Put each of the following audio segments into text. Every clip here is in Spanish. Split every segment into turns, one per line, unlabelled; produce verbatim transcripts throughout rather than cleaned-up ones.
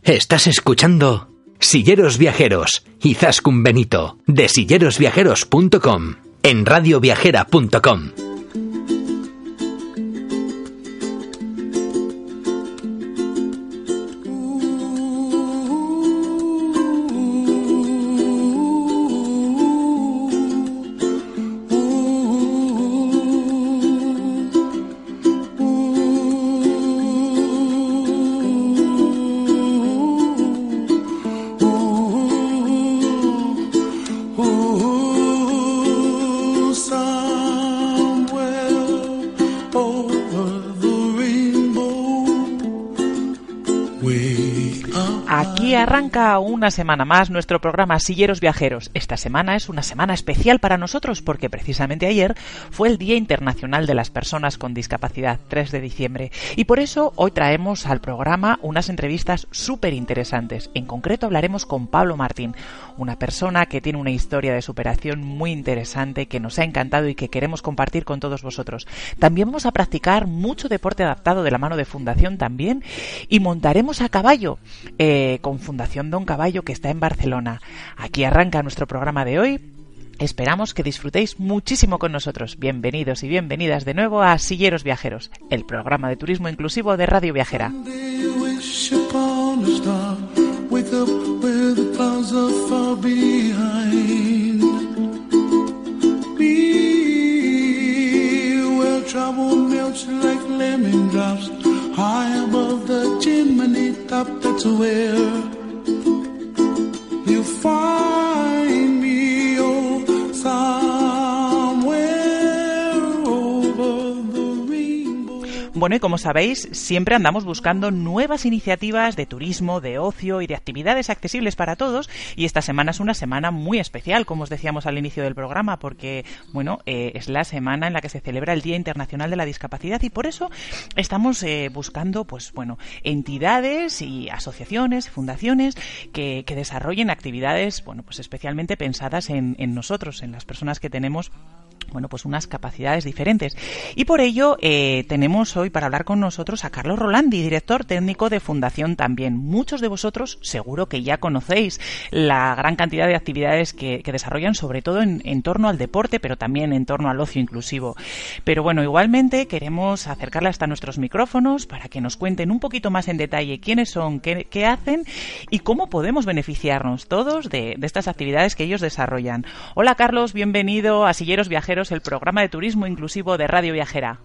Estás escuchando Silleros Viajeros, Izaskun Benito, de silleros viajeros punto com, en radio viajera punto com.
Arranca una semana más nuestro programa Silleros Viajeros. Esta semana es una semana especial para nosotros porque precisamente ayer fue el Día Internacional de las Personas con Discapacidad, tres de diciembre. Y por eso hoy traemos al programa unas entrevistas súper interesantes. En concreto hablaremos con Pablo Martín, una persona que tiene una historia de superación muy interesante que nos ha encantado y que queremos compartir con todos vosotros. También vamos a practicar mucho deporte adaptado de la mano de Fundación también y montaremos a caballo eh, con Fundación Don Caballo, que está en Barcelona. Aquí arranca nuestro programa de hoy. Esperamos que disfrutéis muchísimo con nosotros. Bienvenidos y bienvenidas de nuevo a Silleros Viajeros, el programa de turismo inclusivo de Radio Viajera. High above the chimney top, that's where you find me, oh, somewhere over the rainbow. Bueno, y como sabéis, siempre andamos buscando nuevas iniciativas de turismo, de ocio y de actividades accesibles para todos, y esta semana es una semana muy especial, como os decíamos al inicio del programa, porque, bueno, eh, es la semana en la que se celebra el Día Internacional de la Discapacidad y por eso estamos eh, buscando, pues, bueno, entidades y asociaciones, fundaciones que, que desarrollen actividades, bueno, pues especialmente pensadas en, en nosotros, en las personas que tenemos, bueno, pues unas capacidades diferentes. Y por ello eh, tenemos hoy para hablar con nosotros a Carlos Rolandi, director técnico de Fundación también. Muchos de vosotros seguro que ya conocéis la gran cantidad de actividades que, que desarrollan, sobre todo en, en torno al deporte, pero también en torno al ocio inclusivo. Pero bueno, igualmente queremos acercarle hasta nuestros micrófonos para que nos cuenten un poquito más en detalle quiénes son, qué, qué hacen y cómo podemos beneficiarnos todos de, de estas actividades que ellos desarrollan. Hola Carlos, bienvenido a Silleros Viajeros, el programa de turismo inclusivo de Radio Viajera.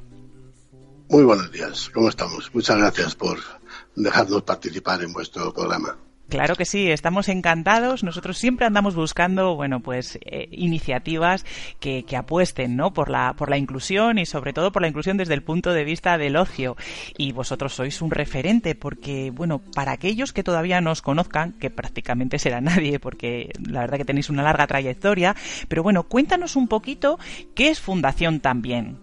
Muy buenos días, ¿cómo estamos? Muchas gracias por dejarnos participar en vuestro programa.
Claro que sí, estamos encantados. Nosotros siempre andamos buscando, bueno, pues eh, iniciativas que, que apuesten, ¿no? Por la por la inclusión y sobre todo por la inclusión desde el punto de vista del ocio. Y vosotros sois un referente porque, bueno, para aquellos que todavía no os conozcan, que prácticamente será nadie, porque la verdad que tenéis una larga trayectoria, pero bueno, cuéntanos un poquito qué es Fundación También.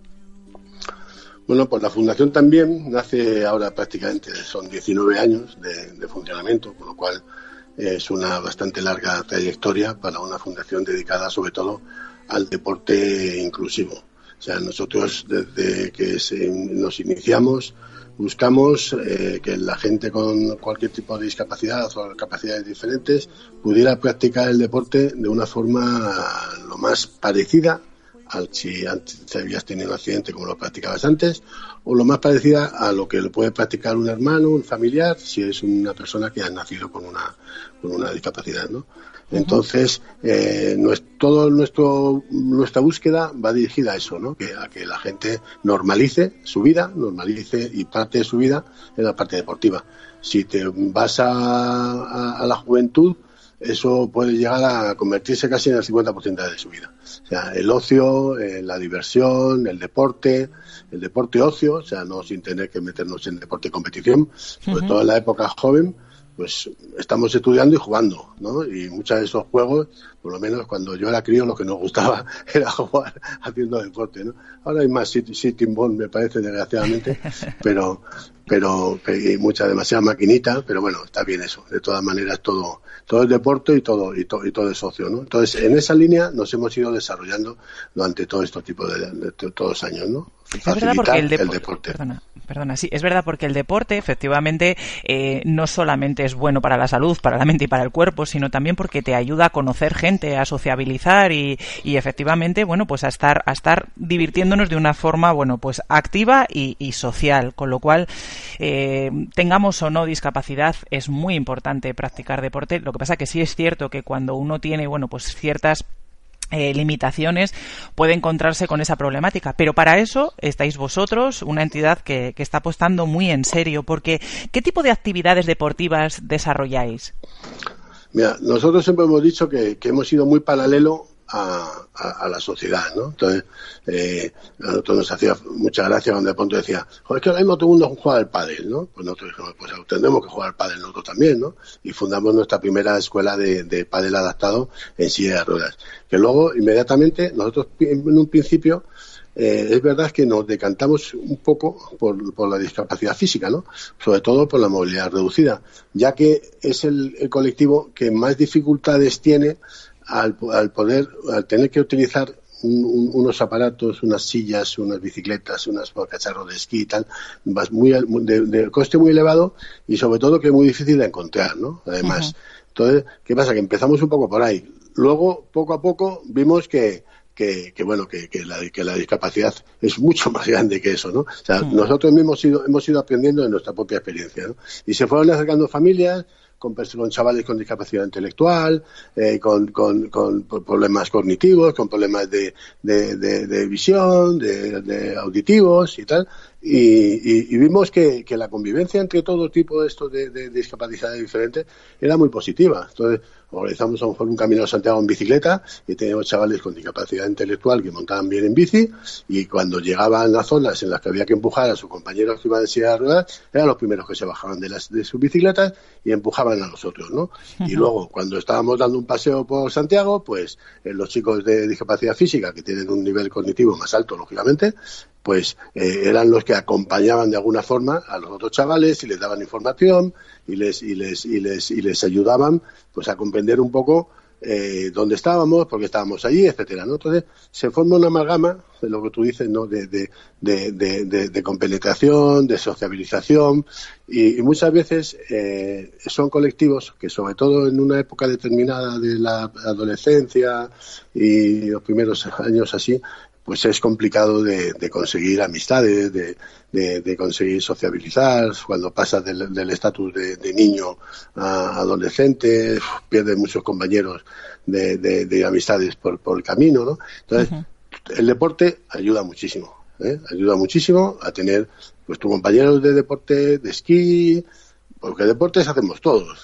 Bueno, pues la Fundación También nace ahora prácticamente, son diecinueve años de, de funcionamiento, con lo cual es una bastante larga trayectoria para una fundación dedicada sobre todo al deporte inclusivo. O sea, nosotros desde que se, nos iniciamos buscamos eh, que la gente con cualquier tipo de discapacidad o capacidades diferentes pudiera practicar el deporte de una forma lo más parecida al si antes habías tenido un accidente como lo practicabas antes, o lo más parecida a lo que lo puede practicar un hermano, un familiar, si es una persona que ha nacido con una con una discapacidad, ¿no? Entonces, eh, nuestro, todo nuestro nuestra búsqueda va dirigida a eso, ¿no? Que a que la gente normalice su vida, normalice y parte de su vida en la parte deportiva. Si te vas a, a, a la juventud, eso puede llegar a convertirse casi en el cincuenta por ciento de su vida. O sea, el ocio, eh, la diversión, el deporte, el deporte ocio, o sea, no sin tener que meternos en deporte de competición, sobre uh-huh. todo en la época joven, pues estamos estudiando y jugando, ¿no? Y muchos de esos juegos Por lo menos cuando yo era crío lo que nos gustaba era jugar haciendo deporte, ¿no? Ahora hay más sitting ball, me parece, desgraciadamente, pero pero y mucha demasiada maquinita, pero bueno, está bien eso. De todas maneras, todo todo es deporte y todo y, to, y todo es ocio, ¿no? Entonces, en esa línea nos hemos ido desarrollando durante todo este tipo de, de, de todos los años, ¿no?
Es verdad porque el, depo-
el deporte.
Perdona, perdona, sí, es verdad porque el deporte, efectivamente, eh, no solamente es bueno para la salud, para la mente y para el cuerpo, sino también porque te ayuda a conocer gente, a sociabilizar y, y efectivamente, bueno, pues a estar, a estar divirtiéndonos de una forma, bueno, pues activa y, y social, con lo cual, eh, tengamos o no discapacidad, es muy importante practicar deporte. Lo que pasa que sí es cierto que cuando uno tiene, bueno, pues ciertas Eh, limitaciones, puede encontrarse con esa problemática, pero para eso estáis vosotros, una entidad que, que está apostando muy en serio, porque ¿qué tipo de actividades deportivas desarrolláis?
Mira, nosotros siempre hemos dicho que, que hemos sido muy paralelo a, a, a la sociedad, ¿no? Entonces, eh, a nosotros nos hacía mucha gracia cuando de pronto decía, joder, es que ahora mismo todo el mundo juega al pádel, ¿no? Pues nosotros dijimos, pues tendremos que jugar al pádel nosotros también, ¿no? Y fundamos nuestra primera escuela de, de pádel adaptado en silla de ruedas. Que luego, inmediatamente, nosotros en un principio, eh, es verdad que nos decantamos un poco por, por la discapacidad física, ¿no? Sobre todo por la movilidad reducida, ya que es el, el colectivo que más dificultades tiene Al, al poder, al tener que utilizar un, un, unos aparatos, unas sillas, unas bicicletas, unos cacharros de esquí y tal, muy, de, de coste muy elevado y sobre todo que es muy difícil de encontrar, ¿no? Además, uh-huh. Entonces, ¿qué pasa? Que empezamos un poco por ahí. Luego, poco a poco, vimos que que, que bueno, que, que, la, que la discapacidad es mucho más grande que eso, ¿no? O sea, uh-huh. nosotros mismos hemos ido, hemos ido aprendiendo de nuestra propia experiencia, ¿no? Y se fueron acercando familias Con, con chavales con discapacidad intelectual, eh, con, con, con problemas cognitivos, con problemas de, de, de, de visión, de, de auditivos y tal, y, y, y vimos que, que la convivencia entre todo tipo de estos de, de, de discapacidades diferentes era muy positiva. Entonces, organizamos a lo mejor un camino a Santiago en bicicleta y teníamos chavales con discapacidad intelectual que montaban bien en bici y cuando llegaban a zonas en las que había que empujar a sus compañeros que iban en silla de ruedas, eran los primeros que se bajaban de, las, de sus bicicletas y empujaban a nosotros, ¿no? Uh-huh. Y luego, cuando estábamos dando un paseo por Santiago, pues eh, los chicos de discapacidad física, que tienen un nivel cognitivo más alto, lógicamente, pues eh, eran los que acompañaban de alguna forma a los otros chavales y les daban información y les y les y les y les ayudaban pues a comprender un poco eh, dónde estábamos, por qué estábamos allí, etcétera, ¿no? Entonces se forma una amalgama de lo que tú dices, ¿no? De de de de, de, de compenetración, de sociabilización y, y muchas veces eh, son colectivos que sobre todo en una época determinada de la adolescencia y los primeros años así, pues es complicado de, de conseguir amistades, de, de, de conseguir sociabilizar. Cuando pasas del estatus de, de niño a adolescente, pierdes muchos compañeros de, de, de amistades por, por el camino, ¿no? Entonces, uh-huh. el deporte ayuda muchísimo, ¿eh? Ayuda muchísimo a tener pues tus compañeros de deporte, de esquí, porque deportes hacemos todos.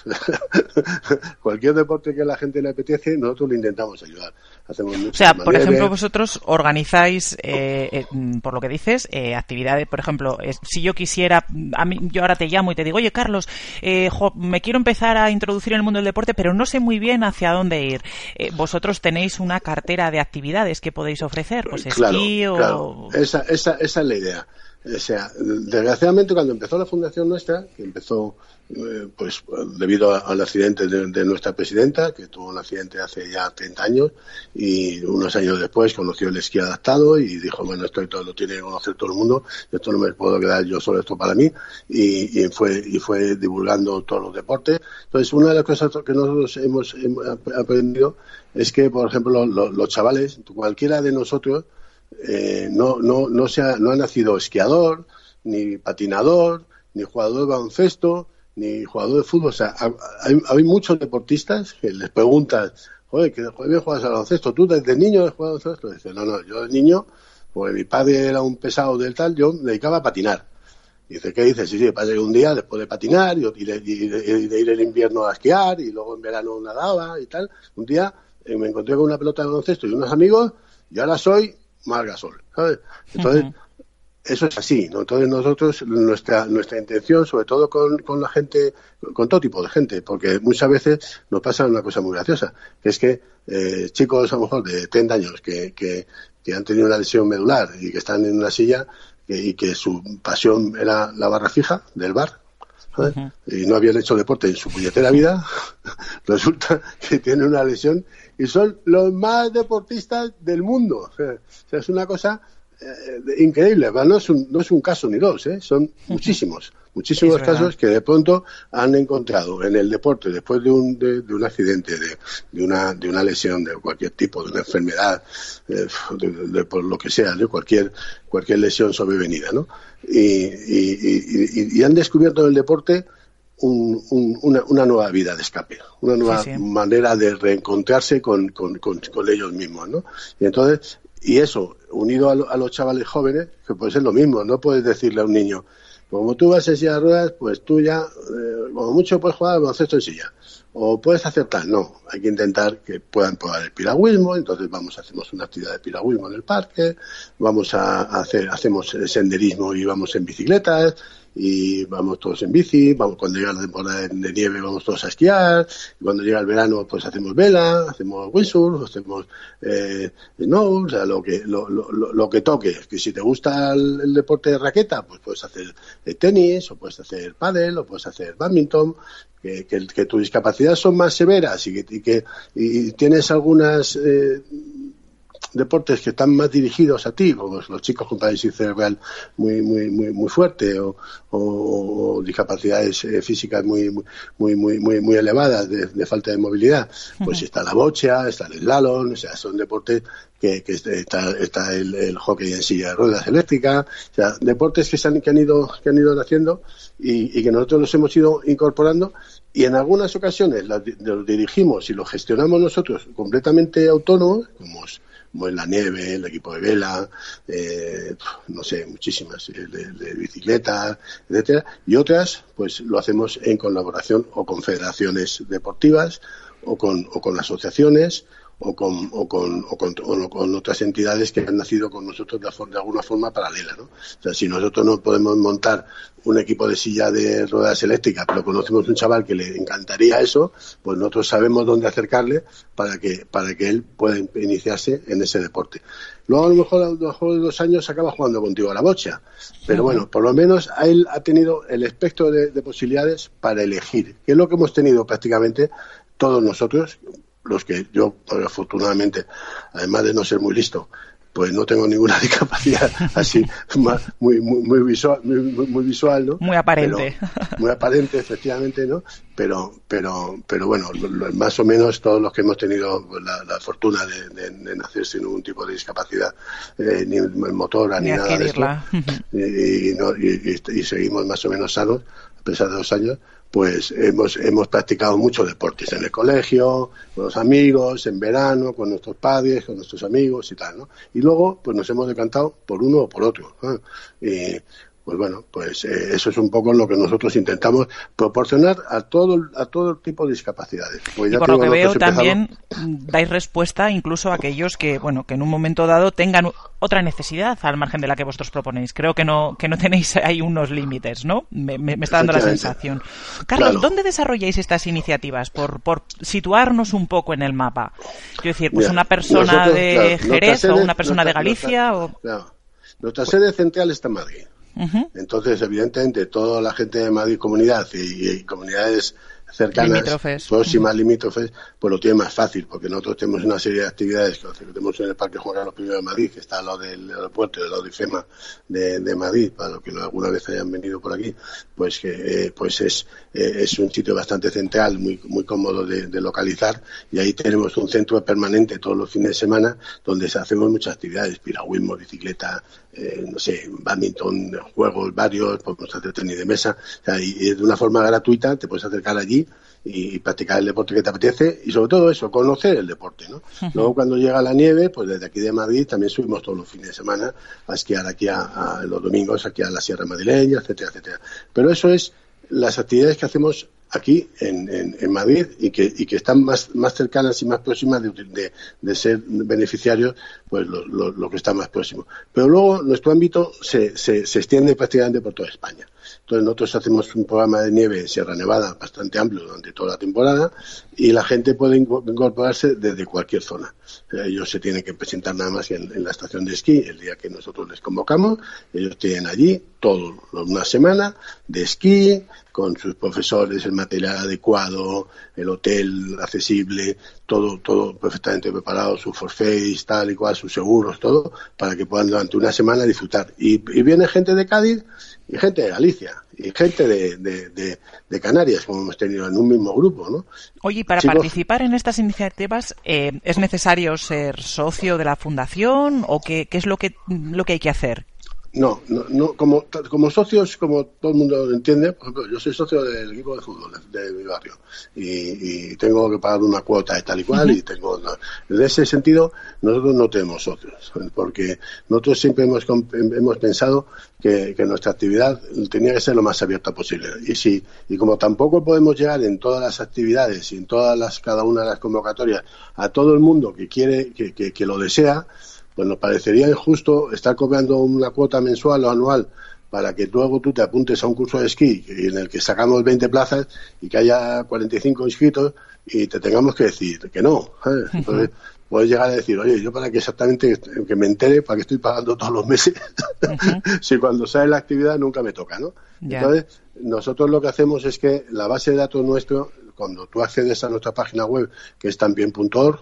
Cualquier deporte que a la gente le apetece, nosotros le intentamos ayudar. Hacemos
o sea, por nieve. Ejemplo, vosotros organizáis, eh, eh, por lo que dices, eh, actividades, por ejemplo, eh, si yo quisiera, a mí, yo ahora te llamo y te digo, oye, Carlos, eh, jo, me quiero empezar a introducir en el mundo del deporte, pero no sé muy bien hacia dónde ir. Eh, vosotros tenéis una cartera de actividades que podéis ofrecer, pues
claro,
esquí o...
Claro. Esa, esa, esa es la idea. O sea, desgraciadamente cuando empezó la fundación nuestra, que empezó eh, pues debido a, al accidente de, de nuestra presidenta, que tuvo un accidente hace ya treinta años, y unos años después conoció el esquí adaptado y dijo, bueno, esto todo lo tiene que conocer todo el mundo, esto no me puedo quedar yo solo, esto para mí, y, y fue y fue divulgando todos los deportes. Entonces, una de las cosas que nosotros hemos, hemos aprendido es que, por ejemplo, los, los chavales, cualquiera de nosotros, Eh, no no no se ha, no ha nacido esquiador, ni patinador, ni jugador de baloncesto, ni jugador de fútbol. O sea, hay, hay muchos deportistas que les preguntan, joder, que bien juegas al baloncesto, tú desde niño has jugado al baloncesto. Dice, no, no, yo de niño, pues mi padre era un pesado del tal, yo me dedicaba a patinar. Dice, ¿qué dices? Sí, sí, pasa que un día después de patinar y de, y de, y de ir en invierno a esquiar y luego en verano nadaba y tal, un día eh, me encontré con una pelota de baloncesto y unos amigos y ahora soy Marc Gasol, ¿sabes? Entonces, uh-huh. eso es así, ¿no? Entonces nosotros, nuestra nuestra intención, sobre todo con, con la gente, con todo tipo de gente, porque muchas veces nos pasa una cosa muy graciosa, que es que eh, chicos a lo mejor de treinta años que, que, que han tenido una lesión medular y que están en una silla que, y que su pasión era la barra fija del bar, ¿sabes? Uh-huh. Y no habían hecho deporte en su puñetera vida, resulta que tienen una lesión y son los más deportistas del mundo. O sea, o sea es una cosa Eh, increíble, no es, un, no es un caso ni dos, ¿eh? Son muchísimos, muchísimos casos que de pronto han encontrado en el deporte, después de un, de, de un accidente, de, de, una, de una lesión de cualquier tipo, de una enfermedad, eh, de, de, de, por lo que sea, de cualquier, cualquier lesión sobrevenida, ¿no? Y, y, y, y han descubierto en el deporte Un, un, una, una nueva vida de escape, una nueva sí, sí. manera de reencontrarse con, con, con, con ellos mismos, ¿no? Y entonces, y eso, unido a, lo, a los chavales jóvenes, que puede ser lo mismo, no puedes decirle a un niño, como tú vas en silla de ruedas, pues tú ya, eh, como mucho puedes jugar al baloncesto en silla, o puedes hacer tal, no, hay que intentar que puedan probar el piragüismo, entonces vamos, hacemos una actividad de piragüismo en el parque, vamos a hacer, hacemos senderismo y vamos en bicicletas, y vamos todos en bici, vamos cuando llega la temporada de nieve vamos todos a esquiar, y cuando llega el verano pues hacemos vela, hacemos windsurf, hacemos eh, snow, o sea, lo que lo, lo, lo que toque, que si te gusta el, el deporte de raqueta, pues puedes hacer tenis, o puedes hacer pádel, o puedes hacer badminton, que, que, que tus discapacidades son más severas y que, y que y tienes algunas eh, deportes que están más dirigidos a ti, como los chicos con parálisis cerebral muy muy muy muy fuerte o, o, o discapacidades eh, físicas muy muy muy muy muy elevadas de, de falta de movilidad, pues uh-huh. está la bocha, está el slalom, o sea, son deportes que, que está está el, el hockey en silla de ruedas eléctrica, o sea, deportes que se han que han ido que han ido naciendo y, y que nosotros los hemos ido incorporando y en algunas ocasiones los, los dirigimos y los gestionamos nosotros completamente autónomos, como como en la nieve, el equipo de vela, eh, no sé, muchísimas, de, de bicicleta, etcétera, y otras, pues lo hacemos en colaboración o con federaciones deportivas o con, o con asociaciones o con, o con, o con, o con otras entidades que han nacido con nosotros de, de alguna forma paralela, ¿no? O sea, si nosotros no podemos montar un equipo de silla de ruedas eléctricas, pero conocemos un chaval que le encantaría eso, pues nosotros sabemos dónde acercarle para que, para que él pueda iniciarse en ese deporte. Luego a lo mejor a lo mejor de dos años acaba jugando contigo a la bocha, pero bueno, por lo menos él ha tenido el espectro de, de posibilidades para elegir, que es lo que hemos tenido prácticamente todos nosotros, los que yo, afortunadamente, además de no ser muy listo, pues no tengo ninguna discapacidad así muy muy muy visual, muy, muy visual, ¿no?
Muy aparente.
Pero, muy aparente, efectivamente, ¿no? Pero pero pero bueno, más o menos todos los que hemos tenido la, la fortuna de, de, de nacer sin ningún tipo de discapacidad, eh, ni motora ni, ni nada de eso, y, y, no, y, y, y seguimos más o menos sanos a pesar de dos años. Pues hemos hemos practicado muchos deportes en el colegio, con los amigos, en verano, con nuestros padres, con nuestros amigos y tal, ¿no? Y luego, pues nos hemos decantado por uno o por otro, ¿no? Y pues bueno, pues eh, eso es un poco lo que nosotros intentamos proporcionar a todo a todo tipo de discapacidades. Pues ya
y por lo que veo también dais respuesta incluso a aquellos que, bueno, que en un momento dado tengan otra necesidad al margen de la que vosotros proponéis. Creo que no que no tenéis ahí unos límites, ¿no? Me, me, me está dando la sensación. Carlos, claro. ¿Dónde desarrolláis estas iniciativas? Por, por situarnos un poco en el mapa. Quiero decir, pues Mira, una persona nosotros, de claro, Jerez sede, o una persona nuestra, de Galicia nuestra, o...
Claro. Nuestra sede central está en Madrid. Uh-huh. Entonces, evidentemente, toda la gente de Madrid comunidad y, y comunidades cercanas, limítrofes. próximas, uh-huh. limítrofes, pues lo tiene más fácil, porque nosotros tenemos una serie de actividades que tenemos en el Parque Juan Carlos primero de Madrid, que está al lado del aeropuerto, del lado de IFEMA de, de Madrid, para los que alguna vez hayan venido por aquí, pues que eh, pues es eh, es un sitio bastante central, muy muy cómodo de, de localizar, y ahí tenemos un centro permanente todos los fines de semana, donde hacemos muchas actividades, piragüismo, bicicleta, eh, no sé, badminton, juegos varios, podemos hacer tenis de mesa, o sea, y, y de una forma gratuita te puedes acercar allí y practicar el deporte que te apetece y sobre todo eso, conocer el deporte, ¿no? Uh-huh. Luego cuando llega la nieve, pues desde aquí de Madrid también subimos todos los fines de semana a esquiar aquí a, a los domingos aquí a la Sierra Madrileña, etcétera, etcétera. Pero eso es las actividades que hacemos aquí en, en, en Madrid y que, y que están más, más cercanas y más próximas de, de, de ser beneficiarios, pues lo, lo, lo que está más próximo. Pero luego nuestro ámbito se, se, se extiende prácticamente por toda España. Entonces nosotros hacemos un programa de nieve en Sierra Nevada bastante amplio durante toda la temporada y la gente puede incorporarse desde cualquier zona. Ellos se tienen que presentar nada más en, en la estación de esquí el día que nosotros les convocamos. Ellos tienen allí todo una semana de esquí con sus profesores, el material adecuado, el hotel accesible, todo todo perfectamente preparado, sus forfaits, tal y cual, sus seguros, todo, para que puedan durante una semana disfrutar. Y, y viene gente de Cádiz y gente de Galicia y gente de, de, de, de Canarias, como hemos tenido en un mismo grupo, ¿no?
Oye, y para Chicos, participar en estas iniciativas, eh, ¿es necesario ser socio de la fundación o qué, qué es lo que lo que hay que hacer?
No, no, no como, como socios, como todo el mundo lo entiende, por ejemplo, yo soy socio del equipo de fútbol de, de mi barrio y, y tengo que pagar una cuota de tal y cual, uh-huh. y tengo, no, en ese sentido nosotros no tenemos socios, porque nosotros siempre hemos, hemos pensado que, que nuestra actividad tenía que ser lo más abierta posible y si y como tampoco podemos llegar en todas las actividades y en todas las cada una de las convocatorias a todo el mundo que quiere que, que, que lo desea, pues nos parecería injusto estar cobrando una cuota mensual o anual para que luego tú te apuntes a un curso de esquí en el que sacamos veinte plazas y que haya cuarenta y cinco inscritos y te tengamos que decir que no, ¿sabes? Entonces puedes llegar a decir, oye, yo para que exactamente que me entere, para que estoy pagando todos los meses, uh-huh. si cuando sale la actividad nunca me toca, ¿no? Yeah. Entonces, nosotros lo que hacemos es que la base de datos nuestro, cuando tú accedes a nuestra página web, que es también punto org,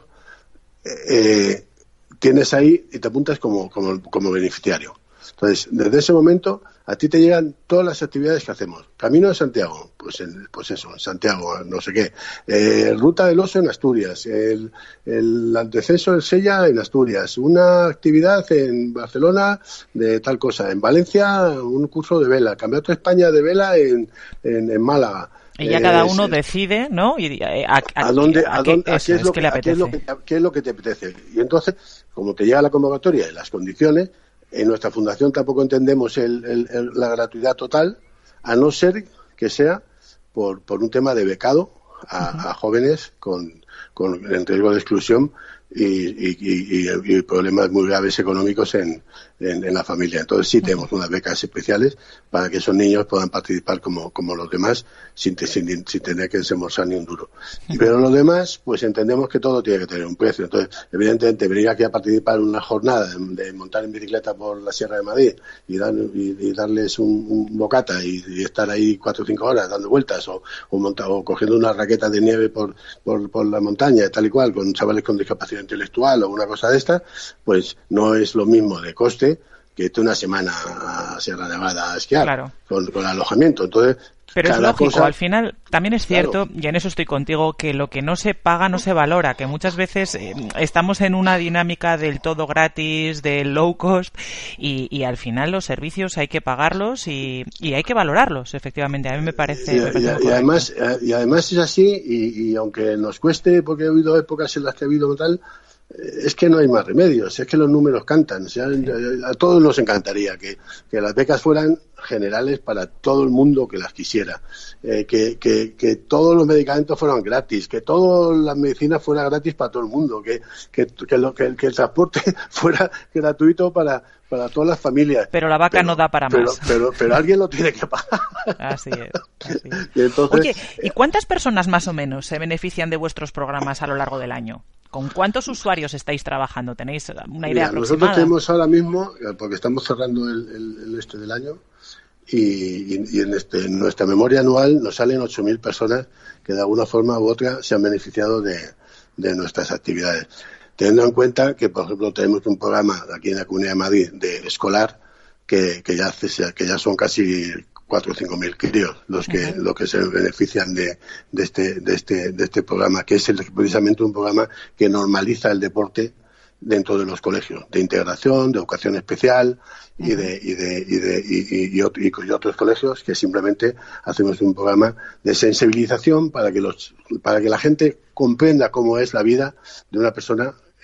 eh, tienes ahí y te apuntas como, como, como beneficiario. Entonces, desde ese momento, a ti te llegan todas las actividades que hacemos. Camino de Santiago, pues en, pues eso, en Santiago, no sé qué. Eh, Ruta del Oso en Asturias. El, el, el descenso del Sella en Asturias. Una actividad en Barcelona de tal cosa. En Valencia, un curso de vela. Campeonato de España de vela en, en, en Málaga.
Y ya cada uno eh, decide, ¿no? Y a, a,
a, dónde, a, dónde, a qué es lo que, que, qué es lo que, qué es lo que te apetece. Y entonces, como te llega la convocatoria y las condiciones, en nuestra fundación tampoco entendemos el, el, el, la gratuidad total, a no ser que sea por, por un tema de becado a, uh-huh. a jóvenes con, con en riesgo de exclusión y, y, y, y problemas muy graves económicos en, en, en la familia. Entonces sí tenemos unas becas especiales para que esos niños puedan participar como, como los demás sin, sin, sin tener que desembolsar ni un duro. Pero los demás, pues entendemos que todo tiene que tener un precio. Entonces, evidentemente, venir aquí a participar en una jornada de, de montar en bicicleta por la Sierra de Madrid y, dar, y, y darles un, un bocata y, y estar ahí cuatro o cinco horas dando vueltas o, o, monta, o cogiendo una raqueta de nieve por, por, por la montaña, tal y cual, con chavales con discapacidad intelectual o una cosa de esta, pues no es lo mismo de coste que irte una semana a Sierra Nevada a esquiar,
claro.
con, con alojamiento. Entonces,
pero es lógico,
cosa...
al final también es cierto,
claro.
y en eso estoy contigo, que lo que no se paga no se valora, que muchas veces eh, estamos en una dinámica del todo gratis, del low cost, y, y al final los servicios hay que pagarlos y, y hay que valorarlos, efectivamente. A mí me parece...
Y,
me parece
y, y, además, y además es así, y, y aunque nos cueste, porque he habido épocas en las que ha habido tal... es que no hay más remedios, es que los números cantan. O sea, sí. A todos nos encantaría que, que las becas fueran generales para todo el mundo que las quisiera, eh, que, que, que todos los medicamentos fueran gratis, que toda la medicina fuera gratis para todo el mundo, que, que, que, lo, que, que el transporte fuera gratuito para, para todas las familias.
Pero la vaca pero, no da para
pero,
más.
Pero, pero, pero alguien lo tiene que pagar.
Así es. Así es.
Y entonces,
Oye, ¿y cuántas personas más o menos se benefician de vuestros programas a lo largo del año? ¿Con cuántos usuarios estáis trabajando? ¿Tenéis una idea
Mira,
aproximada?
Nosotros tenemos ahora mismo, porque estamos cerrando el, el, el este del año, y, y, y en, este, en nuestra memoria anual nos salen ocho mil personas que de alguna forma u otra se han beneficiado de, de nuestras actividades. Teniendo en cuenta que, por ejemplo, tenemos un programa aquí en la Comunidad de Madrid de escolar que, que, ya, hace, que ya son casi cuatro o cinco mil críos los que uh-huh. los que se benefician de, de este de este de este programa, que es el, precisamente un programa que normaliza el deporte dentro de los colegios, de integración, de educación especial uh-huh. y de y de y de y, y, y, y, y otros colegios que simplemente hacemos un programa de sensibilización para que los para que la gente comprenda cómo es la vida de una persona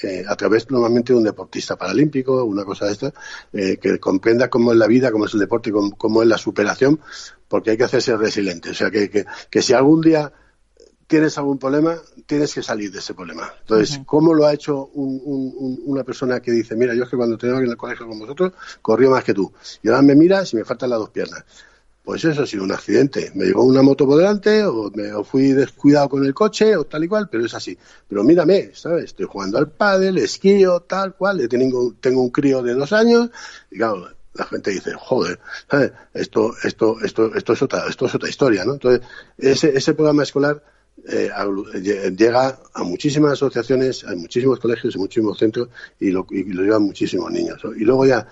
eh, a través normalmente de un deportista paralímpico, una cosa de esta, eh, que comprenda cómo es la vida, cómo es el deporte, cómo, cómo es la superación, porque hay que hacerse resiliente. O sea, que, que, que si algún día tienes algún problema, tienes que salir de ese problema. Entonces, uh-huh. ¿cómo lo ha hecho un, un, un, una persona que dice, mira, yo es que cuando tenía en el colegio con vosotros, corrí más que tú, y ahora me miras y me faltan las dos piernas? Pues eso ha sido un accidente. Me llevó una moto por delante, o me o fui descuidado con el coche, o tal y cual, pero es así. Pero mírame, ¿sabes? Estoy jugando al pádel, esquío, tal cual, tengo, tengo un crío de dos años, y claro, la gente dice, joder, ¿sabes? Esto, esto, esto, esto es otra, esto es otra historia, ¿no? Entonces, ese, ese programa escolar eh, llega a muchísimas asociaciones, a muchísimos colegios, a muchísimos centros, y lo, y lo llevan muchísimos niños, ¿no? Y luego ya,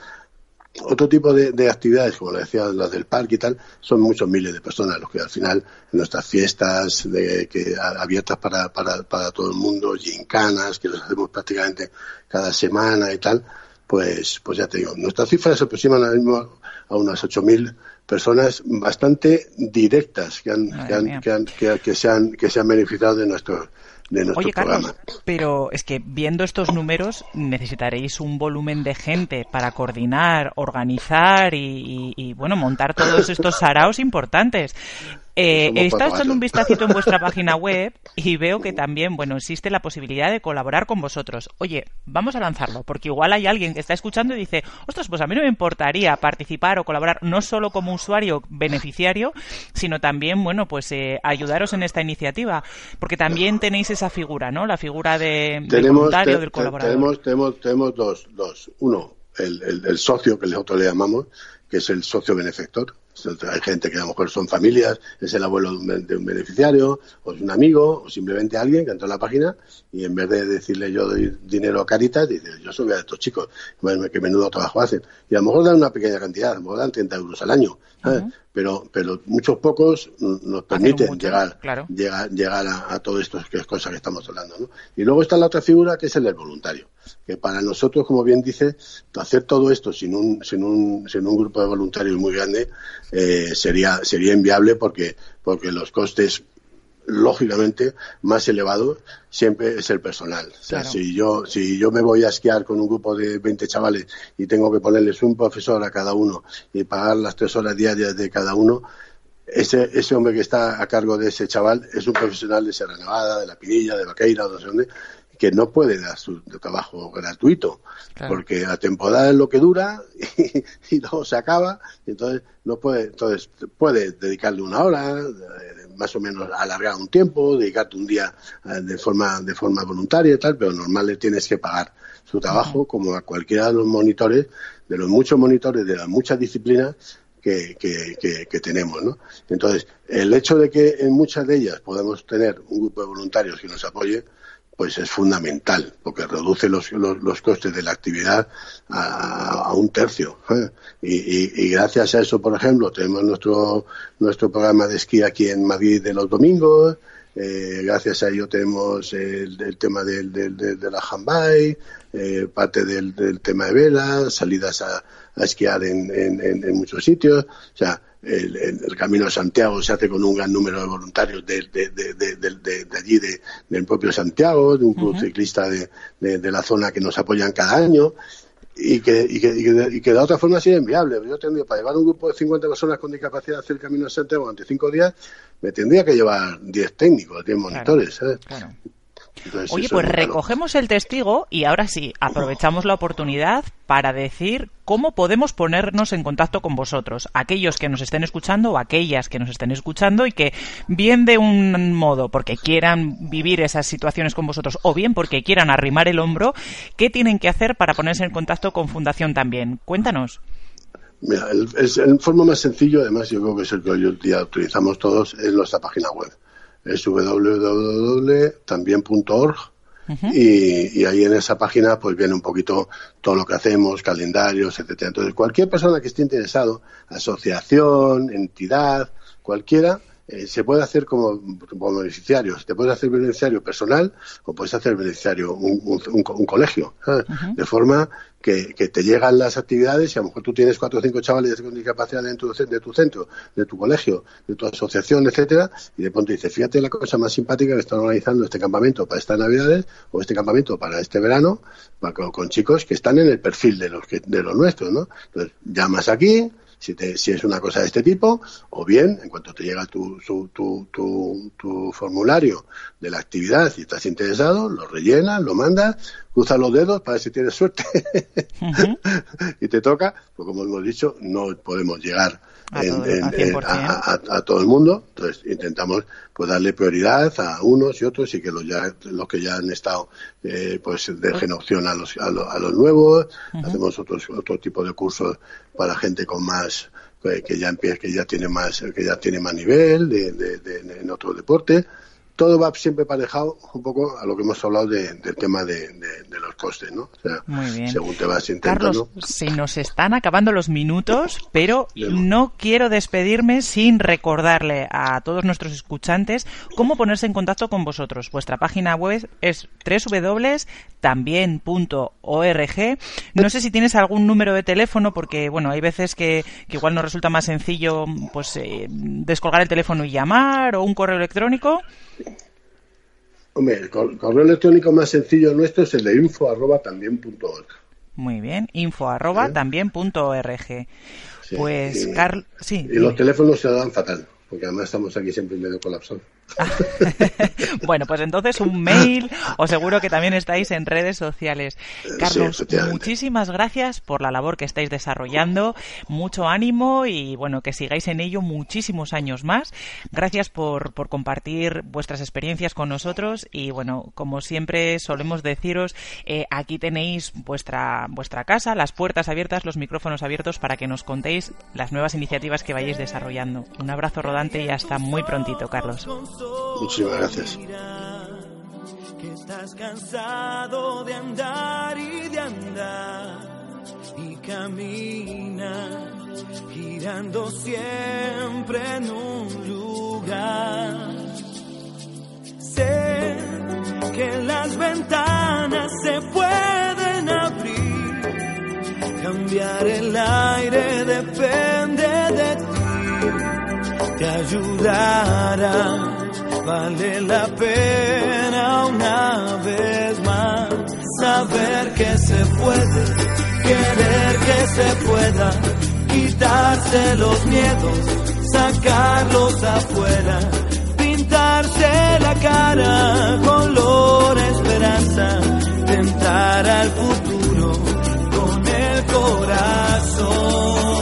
otro tipo de, de actividades, como le decía, las del parque y tal, son muchos miles de personas los que al final en nuestras fiestas de, que abiertas para, para, para todo el mundo, gincanas, que los hacemos prácticamente cada semana y tal, pues, pues ya te digo, nuestras cifras se aproximan ahora mismo a unas ocho mil personas bastante directas que han, que, han, que, han, que, que, se han, que se han beneficiado de nuestro de nuestro
Oye,
programa.
Carlos, pero es que viendo estos números necesitaréis un volumen de gente para coordinar, organizar y, y, y bueno, montar todos estos saraos importantes. Eh, he estado echando un vistacito en vuestra página web y veo que también, bueno, existe la posibilidad de colaborar con vosotros. Oye, vamos a lanzarlo, porque igual hay alguien que está escuchando y dice, ostras, pues a mí no me importaría participar o colaborar, no solo como usuario beneficiario, sino también, bueno, pues eh, ayudaros en esta iniciativa, porque también tenéis esa figura, ¿no? La figura de, del
tenemos,
voluntario,
te,
del colaborador.
Tenemos, tenemos, tenemos dos, dos. Uno, el, el, el socio, que nosotros le llamamos, que es el socio benefactor. Hay gente que a lo mejor son familias, es el abuelo de un, de un beneficiario, o es un amigo, o simplemente alguien que entró en la página y en vez de decirle yo doy dinero a Caritas, dice yo soy de estos chicos, que menudo trabajo hacen. Y a lo mejor dan una pequeña cantidad, a lo mejor dan treinta euros al año, ¿sabes? Uh-huh. pero pero muchos pocos nos permiten mucho, llegar, claro. llegar llegar a, a todas estas cosas que estamos hablando, ¿no? Y luego está la otra figura que es el del voluntario, que para nosotros, como bien dice, hacer todo esto sin un sin un sin un grupo de voluntarios muy grande eh, sería sería inviable porque porque los costes lógicamente más elevados siempre es el personal. O sea, claro. si yo si yo me voy a esquiar con un grupo de veinte chavales y tengo que ponerles un profesor a cada uno y pagar las tres horas diarias de cada uno, ese ese hombre que está a cargo de ese chaval es un profesional de Sierra Nevada, de La Pinilla, de Vaqueira, o no sé dónde, que no puede dar su trabajo gratuito, claro. porque la temporada es lo que dura y, y luego se acaba, y entonces no puede, entonces puede dedicarle una hora, más o menos alargar un tiempo, dedicarte un día de forma de forma voluntaria y tal, pero normal le tienes que pagar su trabajo, uh-huh. como a cualquiera de los monitores, de los muchos monitores, de las muchas disciplinas que, que, que, que tenemos, ¿no? Entonces, el hecho de que en muchas de ellas podamos tener un grupo de voluntarios que nos apoye, pues es fundamental, porque reduce los, los, los costes de la actividad a, a un tercio. ¿eh? Y, y, y gracias a eso, por ejemplo, tenemos nuestro nuestro programa de esquí aquí en Madrid de los domingos, eh, gracias a ello tenemos el, el tema del, del, del, de la handbike, eh, parte del, del tema de velas, salidas a, a esquiar en, en, en muchos sitios, o sea, El, el, el Camino de Santiago se hace con un gran número de voluntarios de, de, de, de, de, de, de allí, de, del propio Santiago, de un club uh-huh. ciclista de, de, de la zona que nos apoyan cada año, y que, y que, y que, de, y que de otra forma sería inviable. Yo tendría, para llevar un grupo de cincuenta personas con discapacidad a hacer el Camino de Santiago durante cinco días, me tendría que llevar diez técnicos, diez monitores, ¿sabes? Claro, claro. Entonces,
Oye, pues recogemos el testigo y ahora sí, aprovechamos la oportunidad para decir cómo podemos ponernos en contacto con vosotros, aquellos que nos estén escuchando o aquellas que nos estén escuchando y que bien de un modo porque quieran vivir esas situaciones con vosotros o bien porque quieran arrimar el hombro, ¿qué tienen que hacer para ponerse en contacto con Fundación También? Cuéntanos.
Mira, el, el, el forma más sencillo, además yo creo que es el que hoy en día utilizamos todos, es nuestra página web. Es doble u doble u doble u punto tambien punto org uh-huh. y, y ahí en esa página pues viene un poquito todo lo que hacemos, calendarios, etcétera. Entonces cualquier persona que esté interesado, asociación, entidad, cualquiera, eh, se puede hacer como, como beneficiarios. Te puedes hacer beneficiario personal o puedes hacer beneficiario un, un, un, un colegio, ¿sabes? Uh-huh. De forma que, que te llegan las actividades y a lo mejor tú tienes cuatro o cinco chavales con discapacidad dentro de tu centro, de tu colegio, de tu asociación, etcétera, y de pronto dices, fíjate la cosa más simpática que están organizando este campamento para estas navidades o este campamento para este verano, para, con, con chicos que están en el perfil de los que, de los nuestros, ¿no? Entonces, llamas aquí, si, te, si es una cosa de este tipo, o bien, en cuanto te llega tu, tu, tu, tu, tu formulario de la actividad y estás interesado, lo rellenas, lo mandas, cruzas los dedos para ver si tienes suerte uh-huh. y te toca, pues como hemos dicho, no podemos llegar a, en, todo, en, en, a, a, a todo el mundo, entonces intentamos pues darle prioridad a unos y otros y que los ya los que ya han estado eh, pues dejen opción a los a, lo, a los nuevos, uh-huh. hacemos otros otro tipo de cursos para gente con más que, que ya empieza que ya tiene más que ya tiene más nivel de, de, de, de en otro deporte. Todo va siempre aparejado un poco a lo que hemos hablado de, del tema de, de, de los costes, ¿no? O sea,
muy bien.
Según te vas intentando...
Carlos, se nos están acabando los minutos, pero no quiero despedirme sin recordarle a todos nuestros escuchantes cómo ponerse en contacto con vosotros. Vuestra página web es doble u doble u doble u punto tambien punto org. No sé si tienes algún número de teléfono, porque bueno, hay veces que, que igual nos resulta más sencillo pues eh, descolgar el teléfono y llamar, o un correo electrónico.
Hombre, el correo electrónico más sencillo nuestro es el de info arroba tambien punto org.
Muy bien, info arroba ¿sí? tambien punto org. Sí, pues,
y,
Carl, sí.
Y los teléfonos se dan fatal, porque además estamos aquí siempre medio colapsados.
Bueno, pues entonces un mail, o seguro que también estáis en redes sociales. Carlos, sí, muchísimas gracias por la labor que estáis desarrollando, mucho ánimo y bueno, que sigáis en ello muchísimos años más. Gracias por, por compartir vuestras experiencias con nosotros y bueno, como siempre solemos deciros, eh, aquí tenéis vuestra, vuestra casa, las puertas abiertas, los micrófonos abiertos para que nos contéis las nuevas iniciativas que vayáis desarrollando. Un abrazo rodante y hasta muy prontito, Carlos.
Muchísimas gracias.
Que estás cansado de andar y de andar y camina girando siempre en un lugar. Sé que las ventanas se pueden abrir, cambiar el aire depende de ti. Te ayudará, vale la pena una vez más saber que se puede, querer que se pueda, quitarse los miedos, sacarlos afuera, pintarse la cara color esperanza, tentar al futuro con el corazón.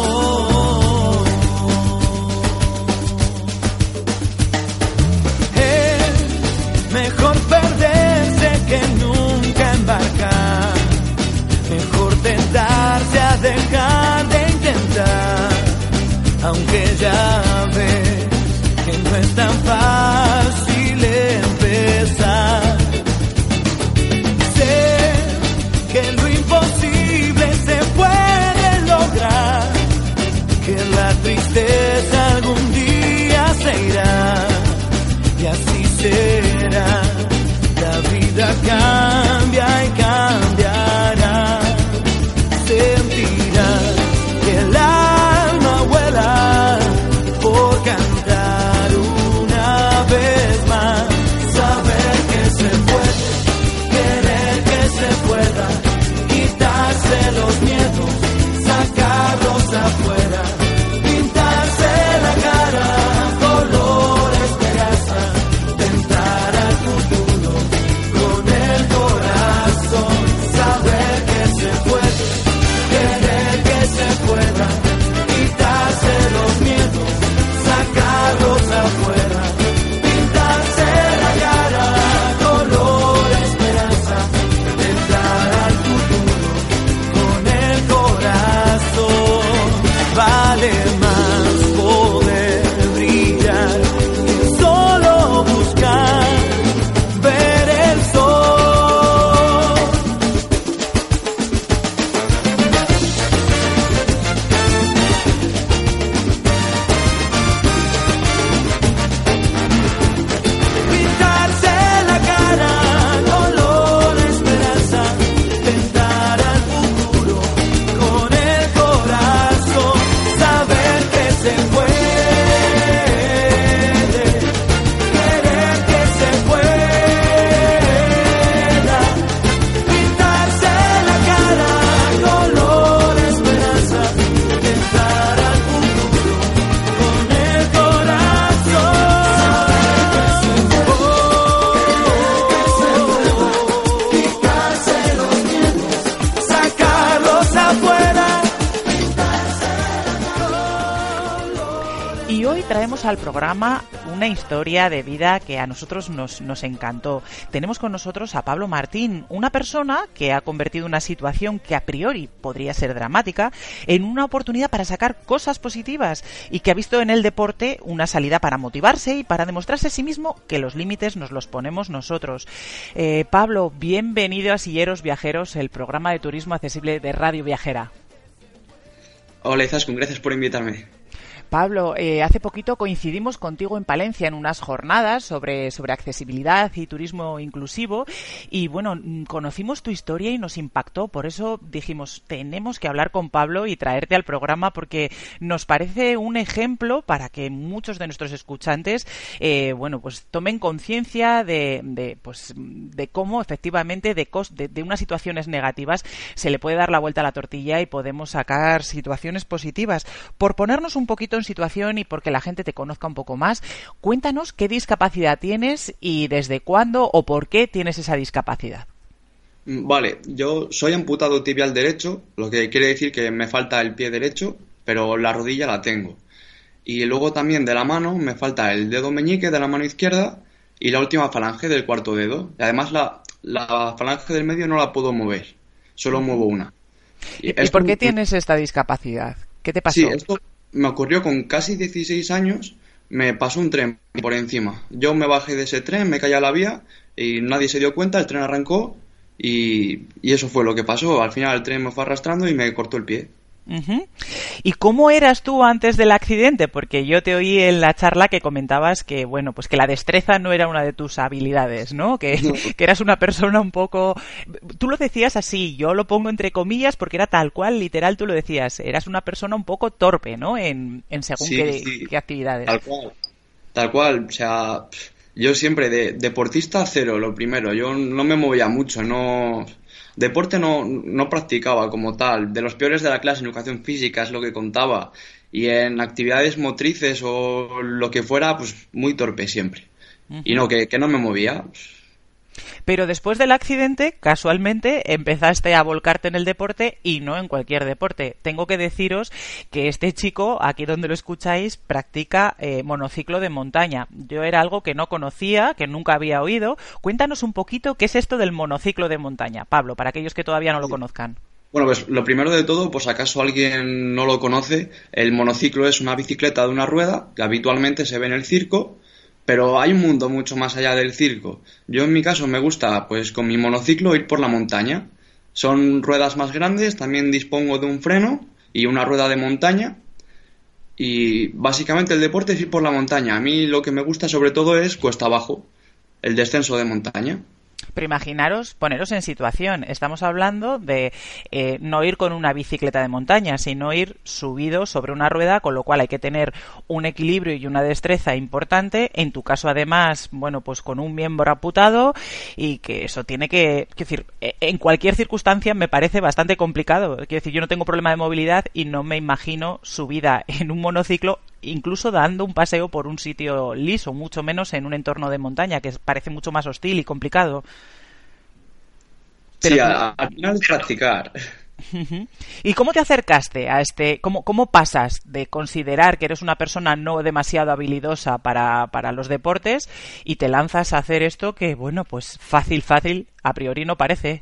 Mejor perderse que nunca embarcar. Mejor tentarse a dejar de intentar. Aunque ya ves que no es tan fácil empezar. Sé que lo imposible se puede lograr. Que la tristeza algún día se irá. Y así será, la vida cambia y cambiará, sentirás que el alma vuela por cantar una vez más, saber que se puede, querer que se pueda, quitarse los miedos, sacarlos afuera, pintarse la cara color esperanza, tentar al futuro con el corazón.
traemos al programa una historia de vida que a nosotros nos, nos encantó. Tenemos con nosotros a Pablo Martín, una persona que ha convertido una situación que a priori podría ser dramática en una oportunidad para sacar cosas positivas y que ha visto en el deporte una salida para motivarse y para demostrarse a sí mismo que los límites nos los ponemos nosotros. Eh, Pablo, bienvenido a Silleros Viajeros, el programa de turismo accesible de Radio Viajera.
Hola Izaskun, gracias por invitarme.
Pablo, eh, hace poquito coincidimos contigo en Palencia en unas jornadas sobre, sobre accesibilidad y turismo inclusivo y bueno, conocimos tu historia y nos impactó, por eso dijimos, tenemos que hablar con Pablo y traerte al programa porque nos parece un ejemplo para que muchos de nuestros escuchantes, eh, bueno, pues tomen conciencia de, de, pues, de cómo efectivamente de, cos, de, de unas situaciones negativas se le puede dar la vuelta a la tortilla y podemos sacar situaciones positivas. Por ponernos un poquito en situación y porque la gente te conozca un poco más, cuéntanos qué discapacidad tienes y desde cuándo o por qué tienes esa discapacidad.
Vale, yo soy amputado tibial derecho, lo que quiere decir que me falta el pie derecho, pero la rodilla la tengo. Y luego también de la mano me falta el dedo meñique de la mano izquierda y la última falange del cuarto dedo. Y además la, la falange del medio no la puedo mover, solo muevo una.
¿Y, ¿Y por qué tienes esta discapacidad? ¿Qué te pasó?
Sí, esto me ocurrió con casi dieciséis años, me pasó un tren por encima. Yo me bajé de ese tren, me caí a la vía y nadie se dio cuenta, el tren arrancó y, y eso fue lo que pasó. Al final el tren me fue arrastrando y me cortó el pie.
Uh-huh. ¿Y cómo eras tú antes del accidente? Porque yo te oí en la charla que comentabas que, bueno, pues que la destreza no era una de tus habilidades, ¿no? Que, no. que eras una persona un poco... Tú lo decías así, yo lo pongo entre comillas porque era tal cual, literal, tú lo decías. Eras una persona un poco torpe, ¿no? En, en según
sí,
qué,
sí.
qué actividades.
Tal cual, tal cual. O sea, yo siempre de deportista cero, lo primero. Yo no me movía mucho, no... Deporte no, no practicaba como tal, de los peores de la clase en educación física es lo que contaba y en actividades motrices o lo que fuera, pues muy torpe siempre. Uh-huh. Y no, que, que no me movía.
Pero después del accidente, casualmente, empezaste a volcarte en el deporte y no en cualquier deporte. Tengo que deciros que este chico, aquí donde lo escucháis, practica eh, monociclo de montaña. Yo era algo que no conocía, que nunca había oído. Cuéntanos un poquito qué es esto del monociclo de montaña, Pablo, para aquellos que todavía no lo conozcan.
Bueno, pues lo primero de todo, pues acaso alguien no lo conoce, el monociclo es una bicicleta de una rueda que habitualmente se ve en el circo. Pero hay un mundo mucho más allá del circo. Yo en mi caso me gusta, pues con mi monociclo, ir por la montaña. Son ruedas más grandes, también dispongo de un freno y una rueda de montaña. Y básicamente el deporte es ir por la montaña. A mí lo que me gusta sobre todo es cuesta abajo, el descenso de montaña.
Pero imaginaros, poneros en situación. Estamos hablando de eh, no ir con una bicicleta de montaña, sino ir subido sobre una rueda, con lo cual hay que tener un equilibrio y una destreza importante. En tu caso, además, bueno, pues con un miembro amputado y que eso tiene que... Quiero decir, en cualquier circunstancia me parece bastante complicado. Quiero decir, yo no tengo problema de movilidad y no me imagino subida en un monociclo, incluso dando un paseo por un sitio liso, mucho menos en un entorno de montaña, que parece mucho más hostil y complicado.
Pero... Sí, al final es practicar.
¿Y cómo te acercaste a este, cómo, cómo pasas de considerar que eres una persona no demasiado habilidosa para, para los deportes y te lanzas a hacer esto que, bueno, pues fácil, fácil, a priori no parece?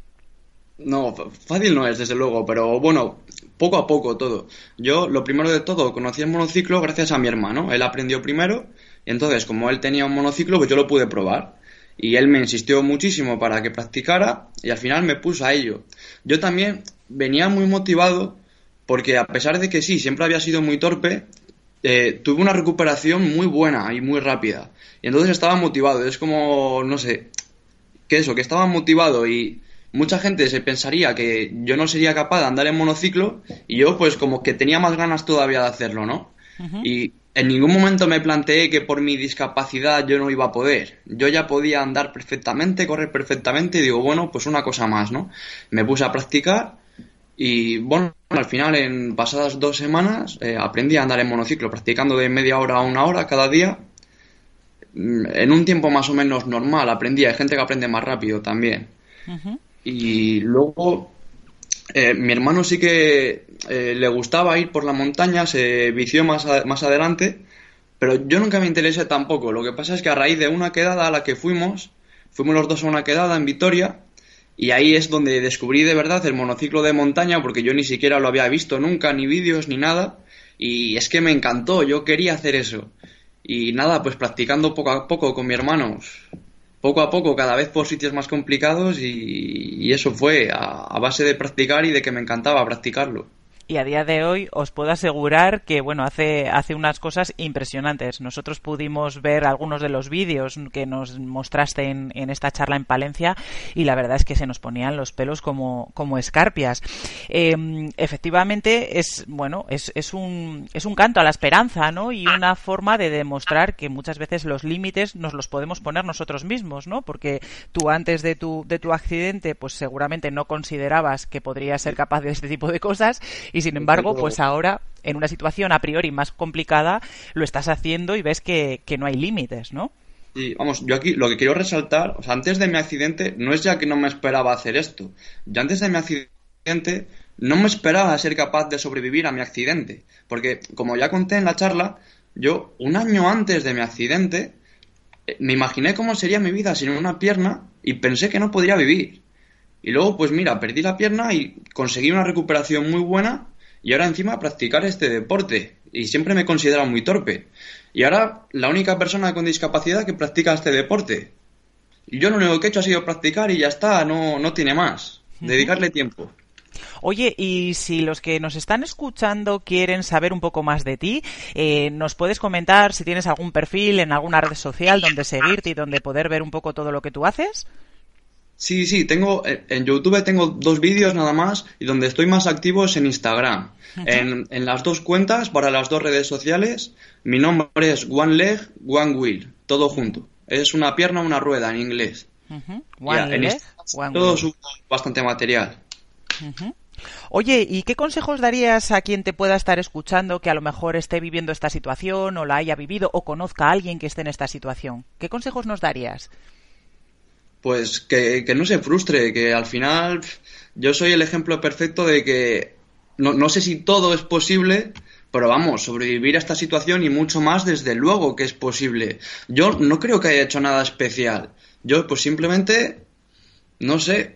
No, fácil no es, desde luego, pero bueno, poco a poco todo. Yo, lo primero de todo, conocí el monociclo gracias a mi hermano. Él aprendió primero y entonces, como él tenía un monociclo, pues yo lo pude probar. Y él me insistió muchísimo para que practicara y al final me puso a ello. Yo también venía muy motivado porque a pesar de que sí, siempre había sido muy torpe, eh, tuve una recuperación muy buena y muy rápida. Y entonces estaba motivado. Es como, no sé, que eso, que estaba motivado y... Mucha gente se pensaría que yo no sería capaz de andar en monociclo y yo pues como que tenía más ganas todavía de hacerlo, ¿no? Uh-huh. Y en ningún momento me planteé que por mi discapacidad yo no iba a poder. Yo ya podía andar perfectamente, correr perfectamente y digo, bueno, pues una cosa más, ¿no? Me puse a practicar y bueno, al final en pasadas dos semanas eh, aprendí a andar en monociclo, practicando de media hora a una hora cada día. En un tiempo más o menos normal aprendí, hay gente que aprende más rápido también. Uh-huh. Y luego eh, mi hermano sí que eh, le gustaba ir por la montaña, se vició más, a, más adelante, pero yo nunca me interesé tampoco. Lo que pasa es que a raíz de una quedada a la que fuimos, fuimos los dos a una quedada en Vitoria, y ahí es donde descubrí de verdad el monociclo de montaña, porque yo ni siquiera lo había visto nunca, ni vídeos, ni nada, y es que me encantó, yo quería hacer eso. Y nada, pues practicando poco a poco con mi hermano, poco a poco, cada vez por sitios más complicados, y, y eso fue a, a base de practicar y de que me encantaba practicarlo.
Y a día de hoy os puedo asegurar que, bueno, hace, hace unas cosas impresionantes. Nosotros pudimos ver algunos de los vídeos que nos mostraste en, en esta charla en Palencia y la verdad es que se nos ponían los pelos como, como escarpias. Eh, efectivamente es, bueno, es, es un, es un canto a la esperanza, ¿no? Y una forma de demostrar que muchas veces los límites nos los podemos poner nosotros mismos, ¿no? Porque tú antes de tu, de tu accidente, pues seguramente no considerabas que podrías ser capaz de este tipo de cosas. Y sin embargo, pues ahora, en una situación a priori más complicada, lo estás haciendo y ves que, que no hay límites, ¿no?
Sí, vamos, yo aquí lo que quiero resaltar, o sea, antes de mi accidente, no es ya que no me esperaba hacer esto. Yo antes de mi accidente no me esperaba ser capaz de sobrevivir a mi accidente. Porque, como ya conté en la charla, yo un año antes de mi accidente me imaginé cómo sería mi vida sin una pierna y pensé que no podría vivir. Y luego, pues mira, perdí la pierna y conseguí una recuperación muy buena y ahora encima practicar este deporte. Y siempre me he considerado muy torpe. Y ahora la única persona con discapacidad que practica este deporte. Y yo lo único que he hecho ha sido practicar y ya está, no, no tiene más. Dedicarle tiempo.
Oye, y si los que nos están escuchando quieren saber un poco más de ti, eh, ¿nos puedes comentar si tienes algún perfil en alguna red social donde seguirte y donde poder ver un poco todo lo que tú haces?
Sí, sí, tengo en YouTube tengo dos vídeos nada más y donde estoy más activo es en Instagram. Uh-huh. En, en las dos cuentas, para las dos redes sociales, mi nombre es One Leg, One Wheel, todo junto. Es una pierna, una rueda en inglés.
Uh-huh. One Leg,
en
One
todo
Wheel.
subo bastante material.
Uh-huh. Oye, ¿y qué consejos darías a quien te pueda estar escuchando que a lo mejor esté viviendo esta situación o la haya vivido o conozca a alguien que esté en esta situación? ¿Qué consejos nos darías?
Pues que, que no se frustre, que al final yo soy el ejemplo perfecto de que no, no sé si todo es posible, pero vamos, sobrevivir a esta situación y mucho más desde luego que es posible. Yo no creo que haya hecho nada especial. Yo pues simplemente, no sé,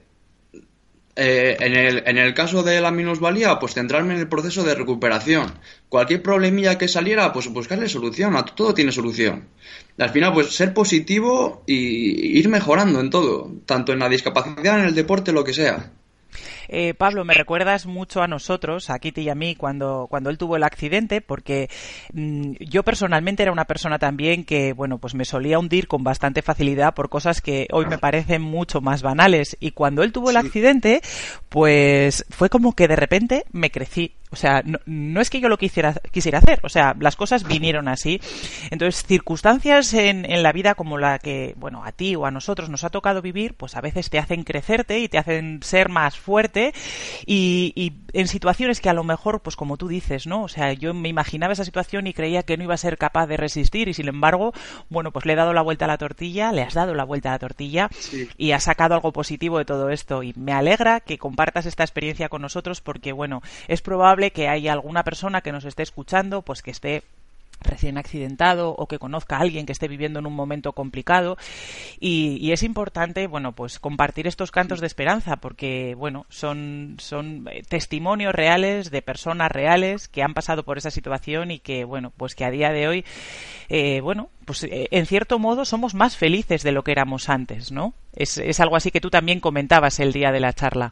eh, en, el, en el caso de la minusvalía, pues centrarme en el proceso de recuperación. Cualquier problemilla que saliera, pues buscarle solución, a todo tiene solución. Al final, pues ser positivo y ir mejorando en todo, tanto en la discapacidad, en el deporte, lo que sea.
Eh, Pablo, me recuerdas mucho a nosotros, a Kitty y a mí, cuando, cuando él tuvo el accidente, porque mmm, yo personalmente era una persona también que, bueno, pues me solía hundir con bastante facilidad por cosas que hoy me parecen mucho más banales. Y cuando él tuvo el accidente, pues fue como que de repente me crecí. O sea, no, no es que yo lo quisiera, quisiera hacer, o sea, las cosas vinieron así. Entonces, circunstancias en, en la vida como la que, bueno, a ti o a nosotros nos ha tocado vivir, pues a veces te hacen crecerte y te hacen ser más fuerte y, y en situaciones que a lo mejor, pues como tú dices, ¿no? O sea, yo me imaginaba esa situación y creía que no iba a ser capaz de resistir y sin embargo, bueno, pues le he dado la vuelta a la tortilla, le has dado la vuelta a la tortilla sí. Y has sacado algo positivo de todo esto y me alegra que compartas esta experiencia con nosotros porque, bueno, es probable que haya alguna persona que nos esté escuchando, pues que esté recién accidentado o que conozca a alguien que esté viviendo en un momento complicado y, y es importante, bueno, pues compartir estos cantos de esperanza porque, bueno, son, son testimonios reales de personas reales que han pasado por esa situación y que, bueno, pues que a día de hoy, eh, bueno, pues eh, en cierto modo somos más felices de lo que éramos antes, ¿no? Es, es algo así que tú también comentabas el día de la charla.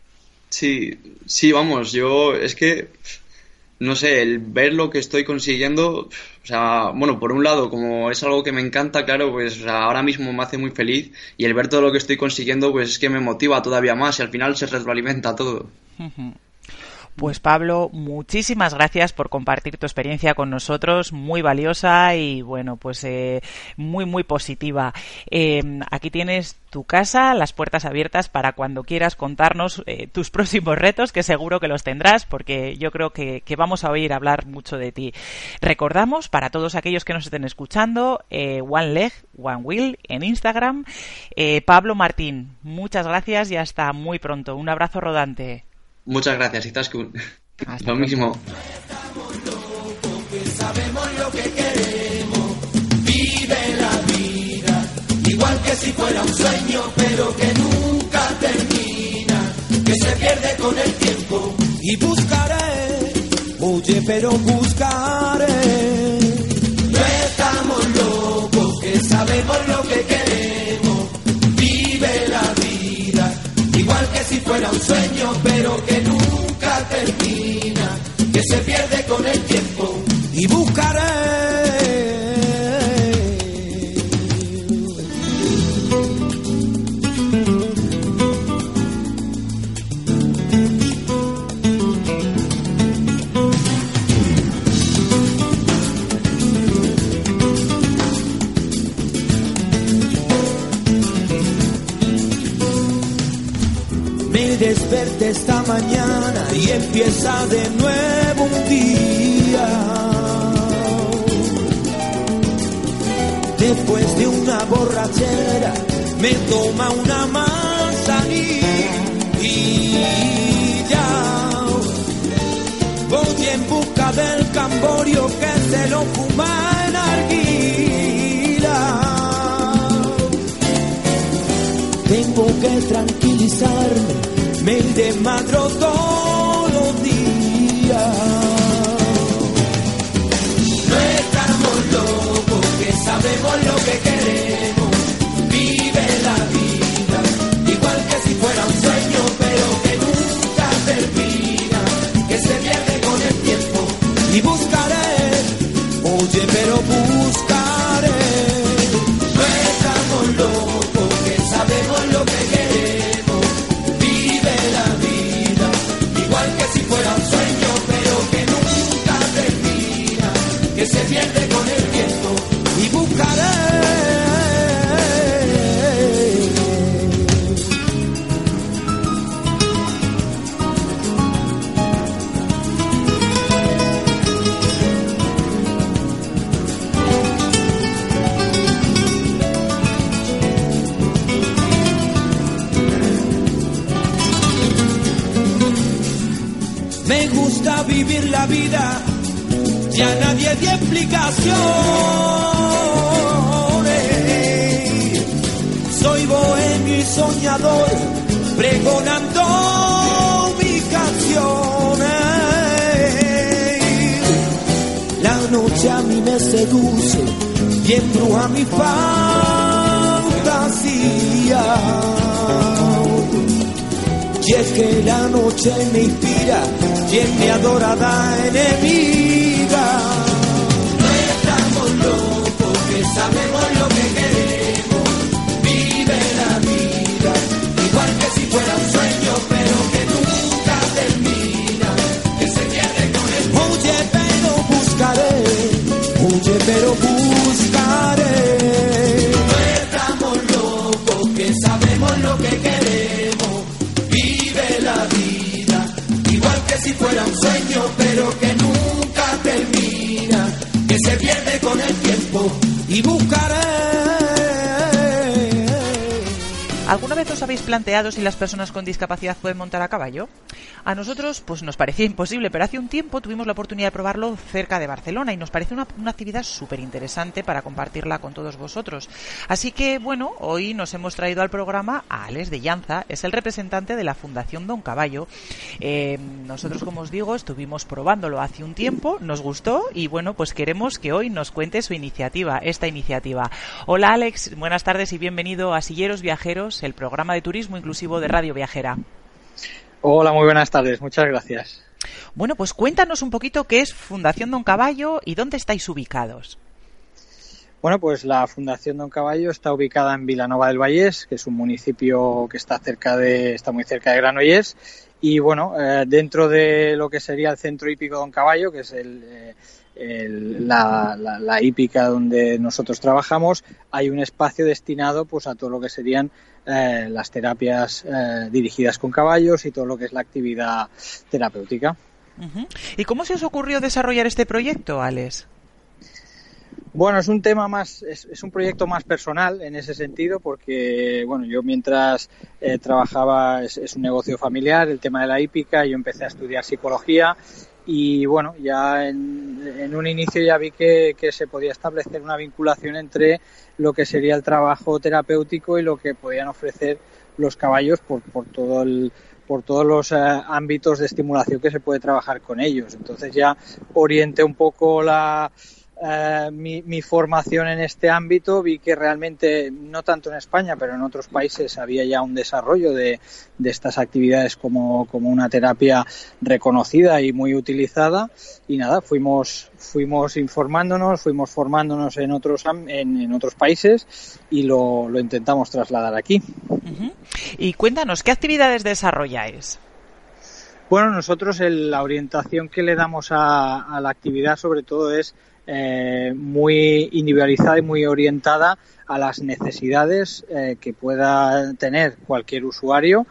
Sí, sí, vamos, yo es que, no sé, el ver lo que estoy consiguiendo, o sea, bueno, por un lado, como es algo que me encanta, claro, pues o sea, ahora mismo me hace muy feliz y el ver todo lo que estoy consiguiendo, pues es que me motiva todavía más y al final se retroalimenta todo. Uh-huh.
Pues Pablo, muchísimas gracias por compartir tu experiencia con nosotros, muy valiosa y bueno, pues eh, muy muy positiva. Eh, aquí tienes tu casa, las puertas abiertas para cuando quieras contarnos eh, tus próximos retos, que seguro que los tendrás, porque yo creo que, que vamos a oír hablar mucho de ti. Recordamos, para todos aquellos que nos estén escuchando, eh, One Leg, One Wheel en Instagram. Eh, Pablo Martín, muchas gracias y hasta muy pronto. Un abrazo rodante.
Muchas gracias, Izaskun. Lo mismo.
Sabemos lo que queremos. igual que si fuera un sueño, pero que nunca termina, que se pierde con el tiempo. Y buscaré, oye, pero buscaré. No estamos locos, que sabemos lo que queremos. Vive la vida, igual que si fuera un sueño, pero que nunca termina, que se pierde con el tiempo. Y buscaré. Desperté esta mañana y empieza de nuevo un día. Después de una borrachera me toma una manzanilla. Voy en busca del camborio que se lo fuma en arguila. Tengo que tranquilizarme, me desmadro todos los días. No estamos locos, que sabemos lo que queremos. Vive la vida, igual que si fuera un sueño, pero que nunca termina, que se pierde con el tiempo. Y buscaré, oye, pero buscaré. No estamos locos, que sabemos lo que queremos. Que se pierde con el tiempo. Y buscaré. Me gusta vivir la vida, ya nadie dio explicaciones. Soy bohemio y soñador, pregonando mis canciones. La noche a mí me seduce y embruja mi fantasía. Y es que la noche me inspira y es mi adorada enemiga. No estamos locos, que sabemos lo que queremos. Vive la vida, igual que si fuera un sueño, pero que nunca termina, que se pierde con el tiempo. Oye, pero buscaré, oye, pero buscaré. No estamos locos, que sabemos lo que queremos. La vida, igual que si fuera un sueño, pero que nunca termina, que se pierde con el tiempo. Y buscaré.
¿Alguna vez os habéis planteado si las personas con discapacidad pueden montar a caballo? A nosotros pues nos parecía imposible, pero hace un tiempo tuvimos la oportunidad de probarlo cerca de Barcelona y nos parece una, una actividad súper interesante para compartirla con todos vosotros. Así que, bueno, hoy nos hemos traído al programa a Alex de Llanza, es el representante de la Fundación Don Caballo. Eh, nosotros, como os digo, estuvimos probándolo hace un tiempo, nos gustó y, bueno, pues queremos que hoy nos cuente su iniciativa, esta iniciativa. Hola, Alex, buenas tardes y bienvenido a Silleros Viajeros, el programa de turismo inclusivo de Radio Viajera.
Hola, muy buenas tardes, muchas gracias.
Bueno, pues cuéntanos un poquito qué es Fundación Don Caballo y dónde estáis ubicados.
Bueno, pues la Fundación Don Caballo está ubicada en Vilanova del Vallès, que es un municipio que está cerca de, está muy cerca de Granollers, y bueno, eh, dentro de lo que sería el Centro Hípico Don Caballo, que es el, eh, el, la, la, la hípica donde nosotros trabajamos, hay un espacio destinado pues a todo lo que serían eh, las terapias eh, dirigidas con caballos y todo lo que es la actividad terapéutica.
Uh-huh. ¿Y cómo se os ocurrió desarrollar este proyecto, Alex?
Bueno, es un tema más, es, es un proyecto más personal en ese sentido, porque bueno, yo mientras eh, trabajaba, es, es un negocio familiar, el tema de la hípica, yo empecé a estudiar psicología y bueno, ya en, en un inicio ya vi que, que se podía establecer una vinculación entre lo que sería el trabajo terapéutico y lo que podían ofrecer los caballos por, por todo el por todos los eh, ámbitos de estimulación que se puede trabajar con ellos. Entonces ya orienté un poco la eh, mi, mi formación en este ámbito, vi que realmente, no tanto en España, pero en otros países había ya un desarrollo de, de estas actividades como, como una terapia reconocida y muy utilizada, y nada, fuimos fuimos informándonos, fuimos formándonos en otros en, en otros países y lo, lo intentamos trasladar aquí.
Uh-huh. Y cuéntanos, ¿qué actividades desarrolláis?
Bueno, nosotros el, la orientación que le damos a, a la actividad sobre todo es eh, muy individualizada y muy orientada a las necesidades eh, que pueda tener cualquier usuario,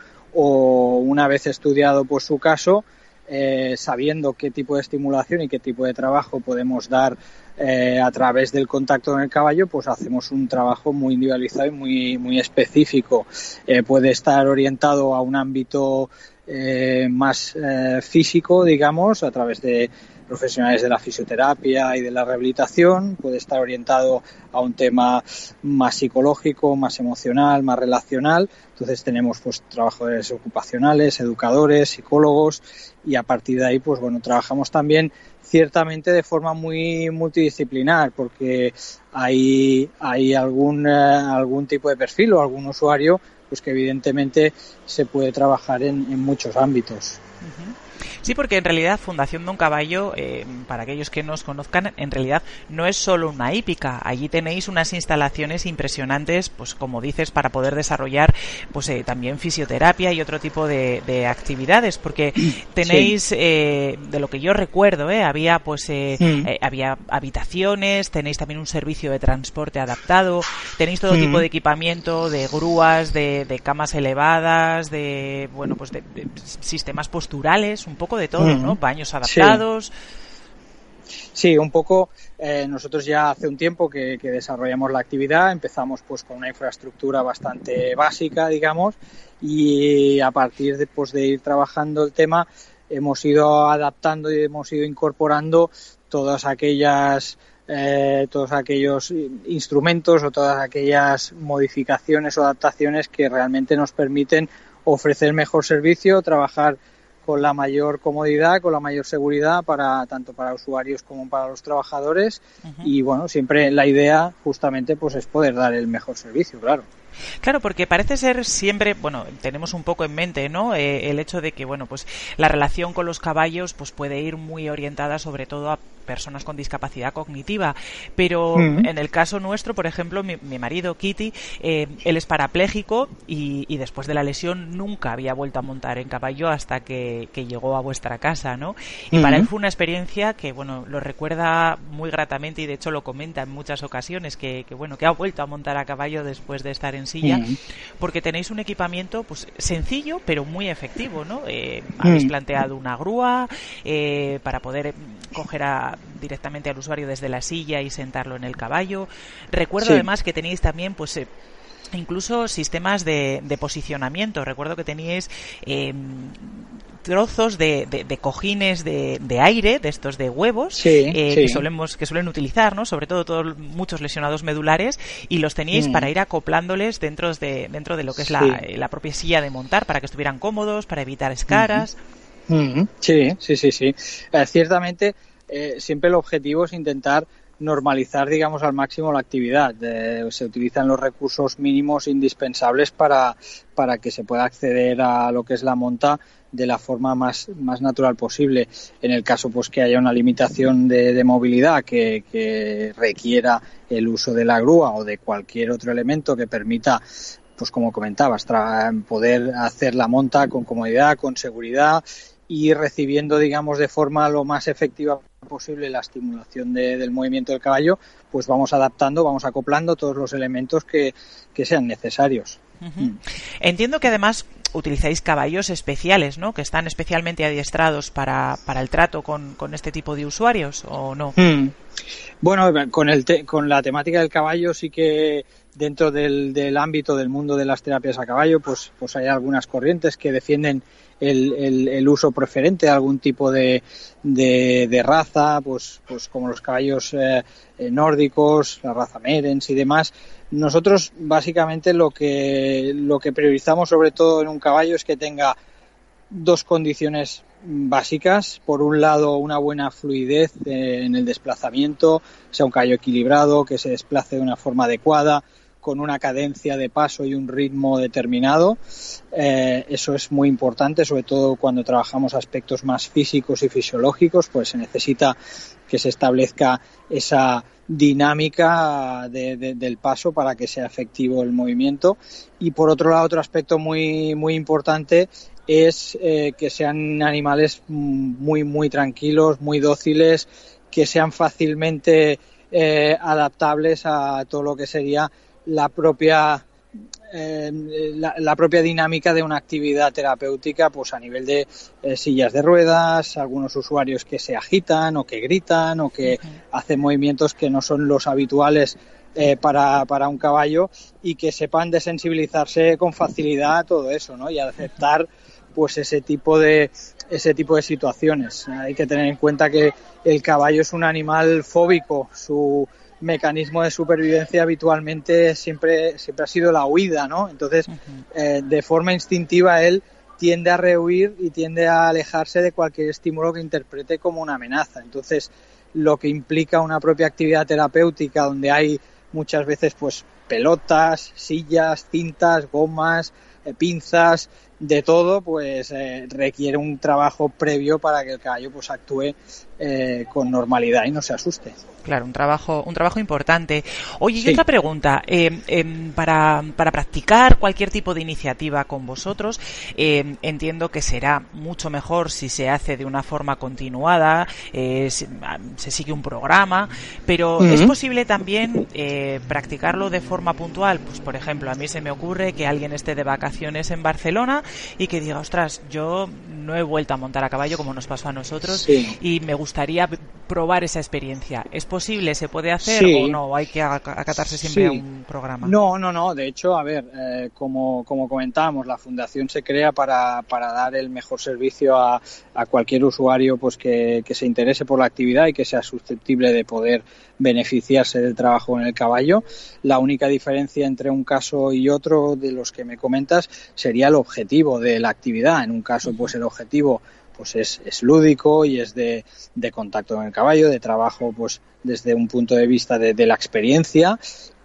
o una vez estudiado pues su caso, eh, sabiendo qué tipo de estimulación y qué tipo de trabajo podemos dar eh, a través del contacto con el caballo, pues hacemos un trabajo muy individualizado y muy, muy específico. Eh, puede estar orientado a un ámbito eh, más eh, físico, digamos, a través de profesionales de la fisioterapia y de la rehabilitación, puede estar orientado a un tema más psicológico, más emocional, más relacional. Entonces tenemos pues trabajadores ocupacionales, educadores, psicólogos, y a partir de ahí pues bueno, trabajamos también ciertamente de forma muy multidisciplinar, porque hay hay algún eh, algún tipo de perfil o algún usuario pues que evidentemente se puede trabajar en, en muchos ámbitos.
Uh-huh. Sí, porque en realidad Fundación Don Caballo, eh, para aquellos que nos conozcan, en realidad no es solo una hípica. Allí tenéis unas instalaciones impresionantes, pues como dices, para poder desarrollar pues eh, también fisioterapia y otro tipo de, de actividades, porque tenéis, sí. eh, de lo que yo recuerdo, eh, había pues eh, mm. eh, había habitaciones, tenéis también un servicio de transporte adaptado, tenéis todo mm. tipo de equipamiento, de grúas, de, de camas elevadas, de bueno pues de, de sistemas posturales, un poco de todo, ¿no? Baños adaptados.
Sí, sí un poco. Eh, nosotros ya hace un tiempo que, que desarrollamos la actividad, empezamos pues con una infraestructura bastante básica, digamos, y a partir de, pues, de ir trabajando el tema hemos ido adaptando y hemos ido incorporando todas aquellas eh, todos aquellos instrumentos o todas aquellas modificaciones o adaptaciones que realmente nos permiten ofrecer mejor servicio, trabajar con la mayor comodidad, con la mayor seguridad para tanto para usuarios como para los trabajadores. Uh-huh. Y bueno, siempre la idea justamente pues es poder dar el mejor servicio, claro.
Claro, porque parece ser siempre, bueno, tenemos un poco en mente, ¿no? Eh, el hecho de que, bueno, pues la relación con los caballos pues puede ir muy orientada sobre todo a personas con discapacidad cognitiva, pero uh-huh. en el caso nuestro, por ejemplo, mi, mi marido Kitty, eh, él es parapléjico y, y después de la lesión nunca había vuelto a montar en caballo hasta que, que llegó a vuestra casa, ¿no? Y uh-huh. para él fue una experiencia que, bueno, lo recuerda muy gratamente y de hecho lo comenta en muchas ocasiones que, que bueno, que ha vuelto a montar a caballo después de estar en silla, uh-huh. porque tenéis un equipamiento pues sencillo pero muy efectivo, ¿no? Eh, uh-huh. Habéis planteado una grúa eh, para poder coger a directamente al usuario desde la silla y sentarlo en el caballo. Recuerdo sí. además que teníais también pues eh, incluso sistemas de, de posicionamiento. Recuerdo que teníais eh, trozos de, de, de cojines de, de aire, de estos de huevos, sí, eh, sí. que solemos que suelen utilizar, ¿no? Sobre todo todos muchos lesionados medulares, y los teníais mm. para ir acoplándoles dentro de dentro de lo que es sí. la, la propia silla de montar, para que estuvieran cómodos, para evitar escaras.
Mm-hmm. Mm-hmm. Sí, sí, sí, sí. Eh, ciertamente eh, siempre el objetivo es intentar normalizar, digamos, al máximo la actividad. Eh, se utilizan los recursos mínimos indispensables para, para que se pueda acceder a lo que es la monta de la forma más, más natural posible. En el caso pues que haya una limitación de, de movilidad que, que requiera el uso de la grúa o de cualquier otro elemento que permita, pues como comentabas, tra- poder hacer la monta con comodidad, con seguridad, y recibiendo, digamos, de forma lo más efectiva posible la estimulación de, del movimiento del caballo, pues vamos adaptando, vamos acoplando todos los elementos que, que sean necesarios.
Uh-huh. Mm. Entiendo que además utilizáis caballos especiales, ¿no? Que están especialmente adiestrados para, para el trato con, con este tipo de usuarios, ¿o no?
Mm. Bueno, con el te- con la temática del caballo sí que dentro del, del ámbito del mundo de las terapias a caballo, pues, pues hay algunas corrientes que defienden el, el, el uso preferente de algún tipo de, de, de raza, pues, pues como los caballos eh, nórdicos, la raza Merens y demás. Nosotros básicamente lo que, lo que priorizamos sobre todo en un caballo es que tenga dos condiciones básicas. Por un lado, una buena fluidez eh, en el desplazamiento, sea un caballo equilibrado, que se desplace de una forma adecuada, con una cadencia de paso y un ritmo determinado. Eh, eso es muy importante, sobre todo cuando trabajamos aspectos más físicos y fisiológicos, pues se necesita que se establezca esa dinámica de, de, del paso para que sea efectivo el movimiento. Y por otro lado, otro aspecto muy, muy importante es eh, que sean animales muy, muy tranquilos, muy dóciles, que sean fácilmente eh, adaptables a todo lo que sería la propia eh, la, la propia dinámica de una actividad terapéutica, pues a nivel de eh, sillas de ruedas, algunos usuarios que se agitan o que gritan o que uh-huh. hacen movimientos que no son los habituales eh, para, para un caballo, y que sepan desensibilizarse con facilidad a todo eso, ¿no? Y aceptar pues ese tipo de ese tipo de situaciones. Hay que tener en cuenta que el caballo es un animal fóbico. Su mecanismo de supervivencia habitualmente siempre siempre ha sido la huida, ¿no? Entonces, uh-huh. eh, de forma instintiva él tiende a rehuir y tiende a alejarse de cualquier estímulo que interprete como una amenaza. Entonces, lo que implica una propia actividad terapéutica donde hay muchas veces pues pelotas, sillas, cintas, gomas, eh, pinzas, de todo, pues eh, requiere un trabajo previo para que el caballo pues actúe eh, con normalidad y no se asuste.
Claro, un trabajo, un trabajo importante. Oye,
sí.
y otra pregunta, eh, eh, para, para practicar cualquier tipo de iniciativa con vosotros, eh, entiendo que será mucho mejor si se hace de una forma continuada, eh, se, se sigue un programa, pero uh-huh. ¿es posible también eh, practicarlo de forma puntual? Pues, por ejemplo, a mí se me ocurre que alguien esté de vacaciones en Barcelona y que diga, ostras, yo no he vuelto a montar a caballo como nos pasó a nosotros sí. y me gustaría probar esa experiencia. ¿Es posible? ¿Se puede hacer sí. o no? ¿Hay que acatarse siempre sí. a un programa?
No, no, no. De hecho, a ver, eh, como, como comentábamos, la Fundación se crea para, para dar el mejor servicio a, a cualquier usuario pues que, que se interese por la actividad y que sea susceptible de poder beneficiarse del trabajo en el caballo. La única diferencia entre un caso y otro de los que me comentas sería el objetivo de la actividad. En un caso, pues el objetivo pues es, es lúdico y es de, de contacto con el caballo, de trabajo pues desde un punto de vista de, de la experiencia,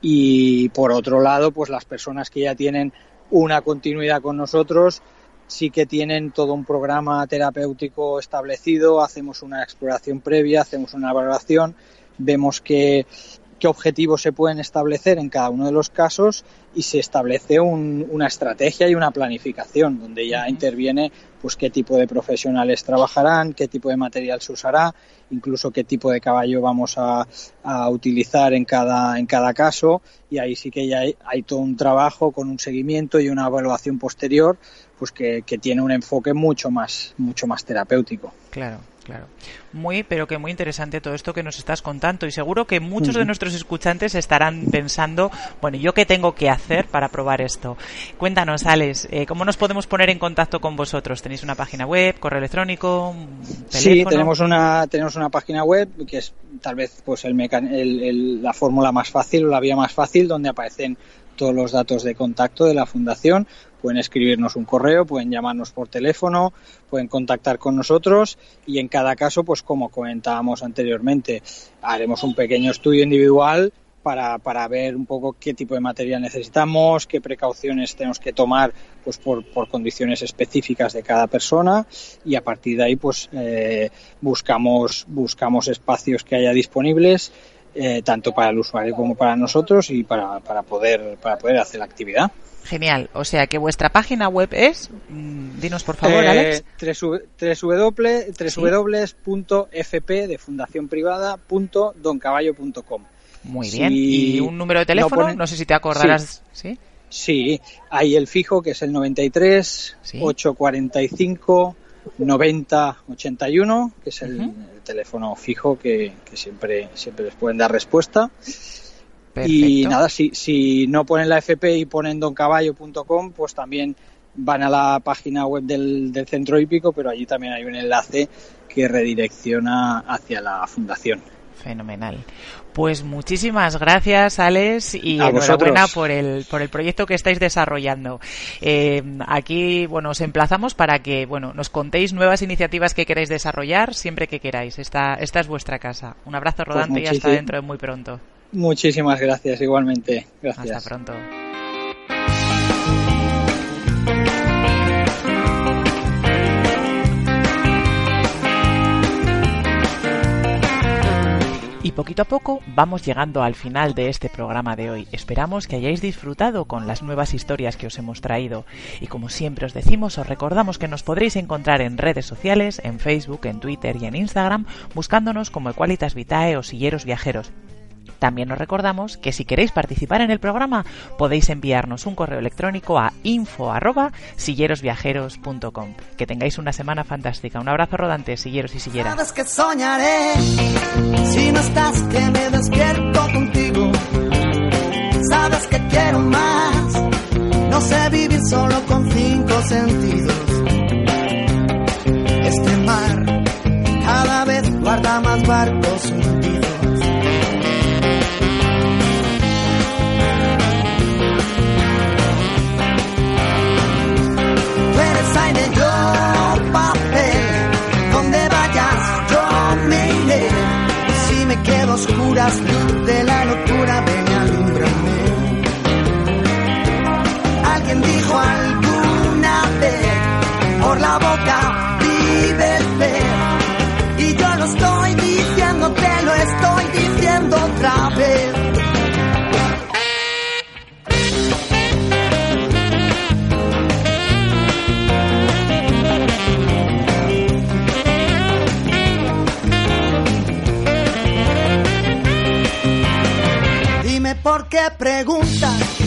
y por otro lado pues las personas que ya tienen una continuidad con nosotros sí que tienen todo un programa terapéutico establecido, hacemos una exploración previa, hacemos una valoración, vemos que qué objetivos se pueden establecer en cada uno de los casos y se establece un, una estrategia y una planificación donde ya interviene pues qué tipo de profesionales trabajarán, qué tipo de material se usará, incluso qué tipo de caballo vamos a, a utilizar en cada en cada caso, y ahí sí que ya hay, hay todo un trabajo con un seguimiento y una evaluación posterior pues que, que tiene un enfoque mucho más mucho más terapéutico.
Claro. Claro, muy, pero que muy interesante todo esto que nos estás contando, y seguro que muchos de nuestros escuchantes estarán pensando, bueno, ¿yo qué tengo que hacer para probar esto? Cuéntanos, Alex, eh, ¿cómo nos podemos poner en contacto con vosotros? ¿Tenéis una página web, correo electrónico, teléfono?
Sí, tenemos una tenemos una página web que es tal vez pues el, mecan- el, el la fórmula más fácil o la vía más fácil, donde aparecen todos los datos de contacto de la Fundación. Pueden escribirnos un correo, pueden llamarnos por teléfono, pueden contactar con nosotros, y en cada caso, pues como comentábamos anteriormente, haremos un pequeño estudio individual para, para ver un poco qué tipo de material necesitamos, qué precauciones tenemos que tomar pues por, por condiciones específicas de cada persona, y a partir de ahí pues eh, buscamos, buscamos espacios que haya disponibles, eh, tanto para el usuario como para nosotros, y para, para, poder, para poder hacer la actividad.
Genial, o sea que vuestra página web es, mmm, dinos por favor, eh, Alex.
w punto f p de fundación privada punto don caballo punto com.
Muy bien, si ¿y un número de teléfono? No, ponen... no sé si te acordarás. Sí.
¿Sí? Sí, hay el fijo, que es el noventa y tres, ¿sí? ochocientos cuarenta y cinco, noventa, ochenta y uno, que es el, uh-huh. el teléfono fijo que, que siempre, siempre les pueden dar respuesta.
Perfecto.
Y nada, si, si no ponen la F P y ponen don caballo punto com, pues también van a la página web del, del centro hípico, pero allí también hay un enlace que redirecciona hacia la fundación.
Fenomenal. Pues muchísimas gracias, Alex, y
a
enhorabuena
vosotros.
por el por el proyecto que estáis desarrollando. Eh, aquí, bueno, os emplazamos para que, bueno, nos contéis nuevas iniciativas que queráis desarrollar siempre que queráis. Esta, esta es vuestra casa. Un abrazo rodante
Pues
y hasta dentro de muy pronto.
Muchísimas gracias, igualmente. Gracias.
Hasta pronto. Y poquito a poco vamos llegando al final de este programa de hoy. Esperamos que hayáis disfrutado con las nuevas historias que os hemos traído. Y como siempre os decimos, os recordamos que nos podréis encontrar en redes sociales, en Facebook, en Twitter y en Instagram, buscándonos como Equalitas Vitae o Silleros Viajeros. También os recordamos que si queréis participar en el programa podéis enviarnos un correo electrónico a info arroba sillerosviajeros punto com. Que tengáis una semana fantástica. Un abrazo rodante, silleros y silleras.
Sabes que soñaré, si no estás que me despierto contigo. Sabes que quiero más, no sé vivir solo con cinco sentidos. Este mar cada vez guarda más barcos hundidos. Aire, yo papel, donde vayas yo me iré. Si me quedo a oscuras, luz de la locura, ven y alúmbrame. Alguien dijo alguna vez, por la boca vive el pez. Y yo lo estoy diciendo, te lo estoy diciendo otra vez. ¿Por qué preguntas?